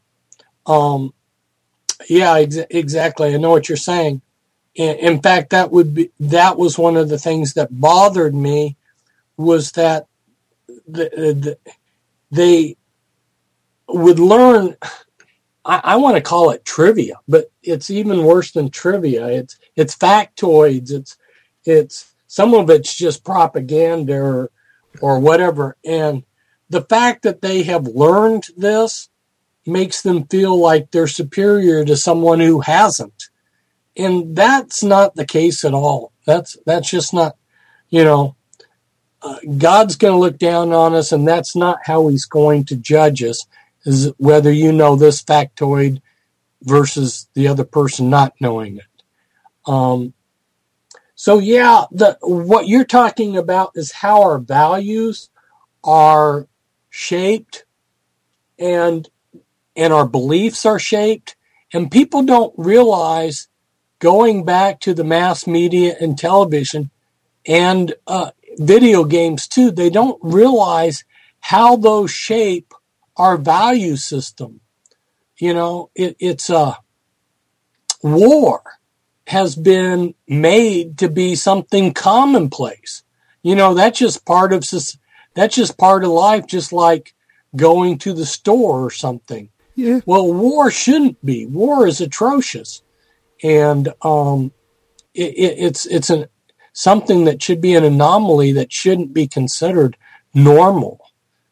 Exactly. I know what you're saying. In fact, that was one of the things that bothered me, was that they would learn. I want to call it trivia, but it's even worse than trivia. It's factoids. It's some of it's just propaganda or whatever. And the fact that they have learned this makes them feel like they're superior to someone who hasn't. And that's not the case at all. That's just not, God's going to look down on us, and that's not how he's going to judge us, is whether you know this factoid versus the other person not knowing it. What you're talking about is how our values are shaped and our beliefs are shaped. And people don't realize, going back to the mass media and television and video games too, they don't realize how those shape our value system. It's a war has been made to be something commonplace. That's just part of life, just like going to the store or something. Yeah. Well, war shouldn't be. War is atrocious, and it's something that should be an anomaly that shouldn't be considered normal.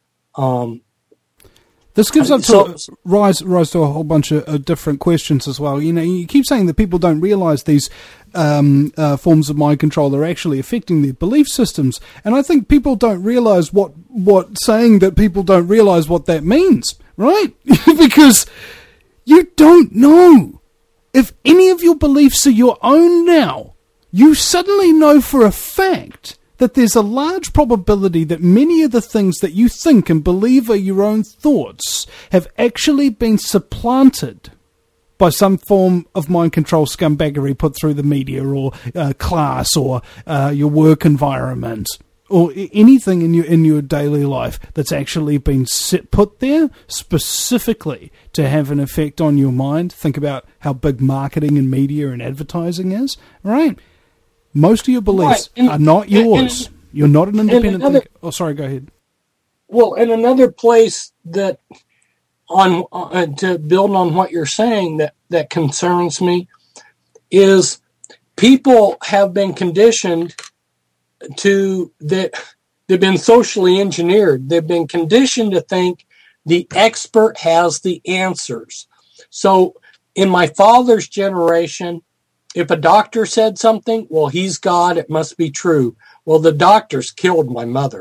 This gives up to rise to a whole bunch of different questions as well. You keep saying that people don't realize these forms of mind control are actually affecting their belief systems, and I think people don't realize what saying that people don't realize what that means, right? Because you don't know if any of your beliefs are your own now. You suddenly know for a fact that there's a large probability that many of the things that you think and believe are your own thoughts have actually been supplanted by some form of mind control scumbaggery put through the media or class or your work environment or anything in your daily life that's actually been put there specifically to have an effect on your mind. Think about how big marketing and media and advertising is, right? Most of your beliefs are not yours. You're not an independent thinker. Oh, sorry, go ahead. Well, and another place that, to build on what you're saying, that concerns me is people have been conditioned they've been socially engineered. They've been conditioned to think the expert has the answers. So in my father's generation, if a doctor said something, well, he's God, it must be true. Well, the doctors killed my mother.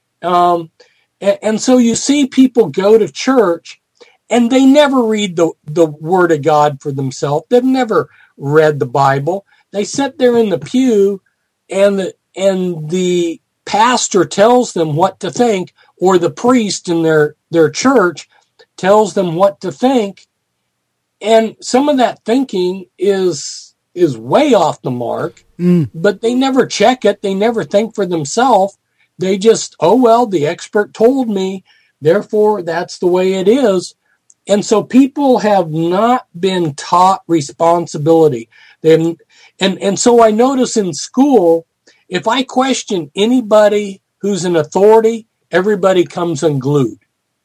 And so you see people go to church and they never read the Word of God for themselves. They've never read the Bible. They sit there in the pew and the pastor tells them what to think, or the priest in their church tells them what to think. And some of that thinking is way off the mark, but they never check it. They never think for themselves. They just, the expert told me, therefore that's the way it is. And so people have not been taught responsibility. And so I notice in school, if I question anybody who's an authority, everybody comes unglued.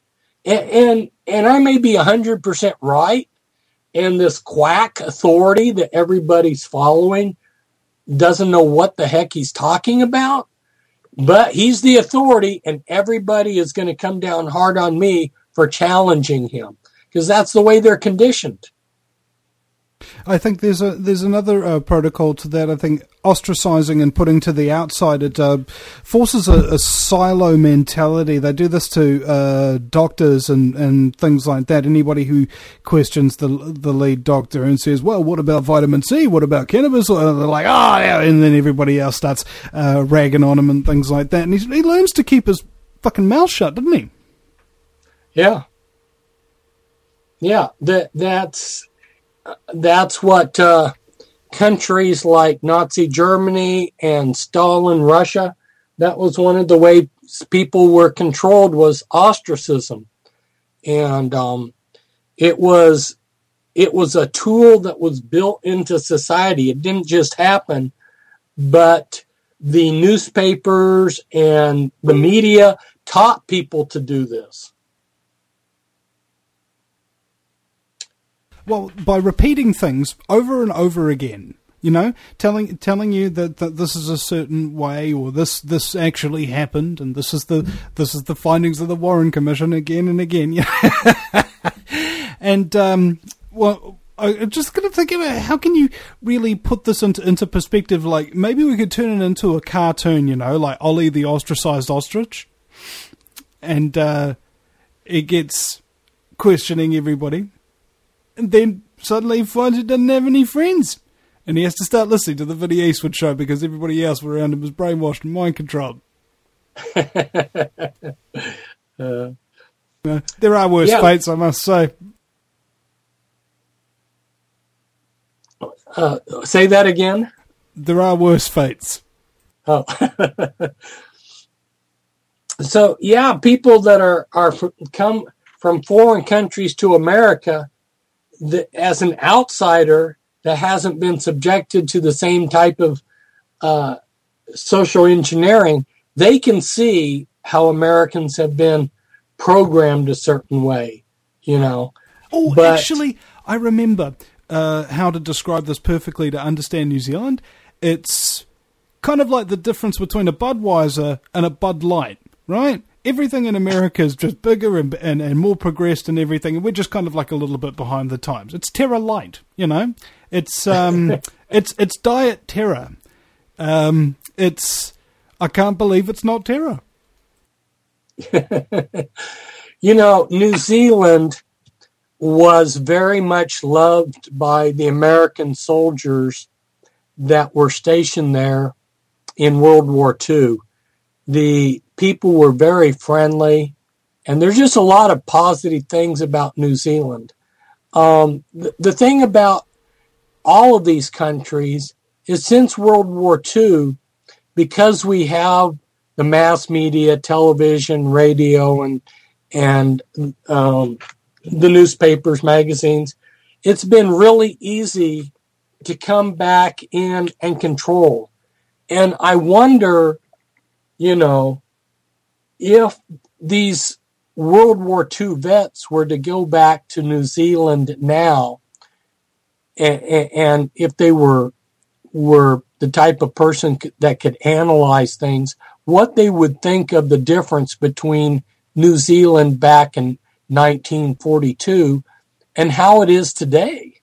And I may be 100% right, and this quack authority that everybody's following doesn't know what the heck he's talking about, but he's the authority, and everybody is going to come down hard on me for challenging him, because that's the way they're conditioned. I think there's another protocol to that. I think ostracizing and putting to the outside, it forces a silo mentality. They do this to doctors and things like that. Anybody who questions the lead doctor and says, well, what about vitamin C? What about cannabis? Or they're like, oh, yeah. And then everybody else starts ragging on him and things like that. And he learns to keep his fucking mouth shut, doesn't he? Yeah. Yeah, that's what countries like Nazi Germany and Stalin Russia, That was one of the ways people were controlled, was ostracism. And it was a tool that was built into society. It didn't just happen, but the newspapers and the media taught people to do this. Well, by repeating things over and over again, you know, telling you that this is a certain way, or this actually happened, and this is the findings of the Warren Commission again and again. Yeah. And well, I'm just going to think about how can you really put this into perspective. Like, maybe we could turn it into a cartoon, you know, like Ollie the ostracized ostrich, and it gets questioning everybody, and then suddenly finds he doesn't have any friends. And he has to start listening to the Vinnie Eastwood show because everybody else around him is brainwashed and mind controlled. There are worse fates, I must say. Say that again? There are worse fates. Oh. So, yeah, people that are come from foreign countries to America, as an outsider that hasn't been subjected to the same type of social engineering, they can see how Americans have been programmed a certain way, you know. Oh, but actually, I remember how to describe this perfectly to understand New Zealand. It's kind of like the difference between a Budweiser and a Bud Light, right? Everything in America is just bigger and more progressed and everything, and we're just kind of like a little bit behind the times. It's Terra Light, you know. It's it's Diet Terra. It's I can't believe it's not Terra. You know, New Zealand was very much loved by the American soldiers that were stationed there in World War II. The people were very friendly, and there's just a lot of positive things about New Zealand. The thing about all of these countries is since World War II, because we have the mass media, television, radio, and the newspapers, magazines, it's been really easy to come back in and control. And I wonder, you know, if these World War II vets were to go back to New Zealand now, and if they were the type of person that could analyze things, what they would think of the difference between New Zealand back in 1942 and how it is today.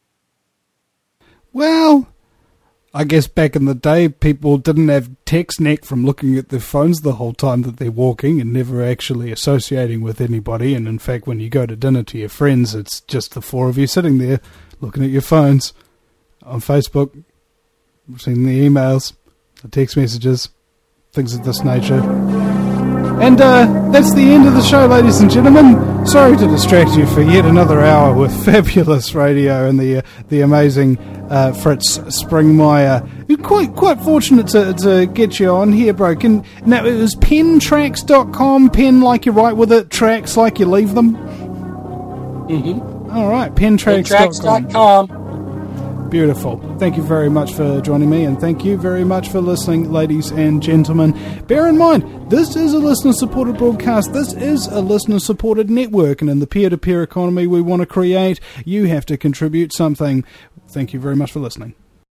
Well, I guess back in the day, people didn't have text neck from looking at their phones the whole time that they're walking and never actually associating with anybody. And in fact, when you go to dinner to your friends, it's just the four of you sitting there looking at your phones on Facebook, seeing the emails, the text messages, things of this nature. And that's the end of the show, ladies and gentlemen. Sorry to distract you for yet another hour with fabulous radio and the amazing Fritz Springmeier. Quite fortunate to get you on here, Broken. Now, it was pentracks.com, pen like you write with it, tracks like you leave them. Mm-hmm. All right, pentracks.com. Beautiful. Thank you very much for joining me, and thank you very much for listening, ladies and gentlemen. Bear in mind, this is a listener-supported broadcast. This is a listener-supported network, and in the peer-to-peer economy we want to create, you have to contribute something. Thank you very much for listening.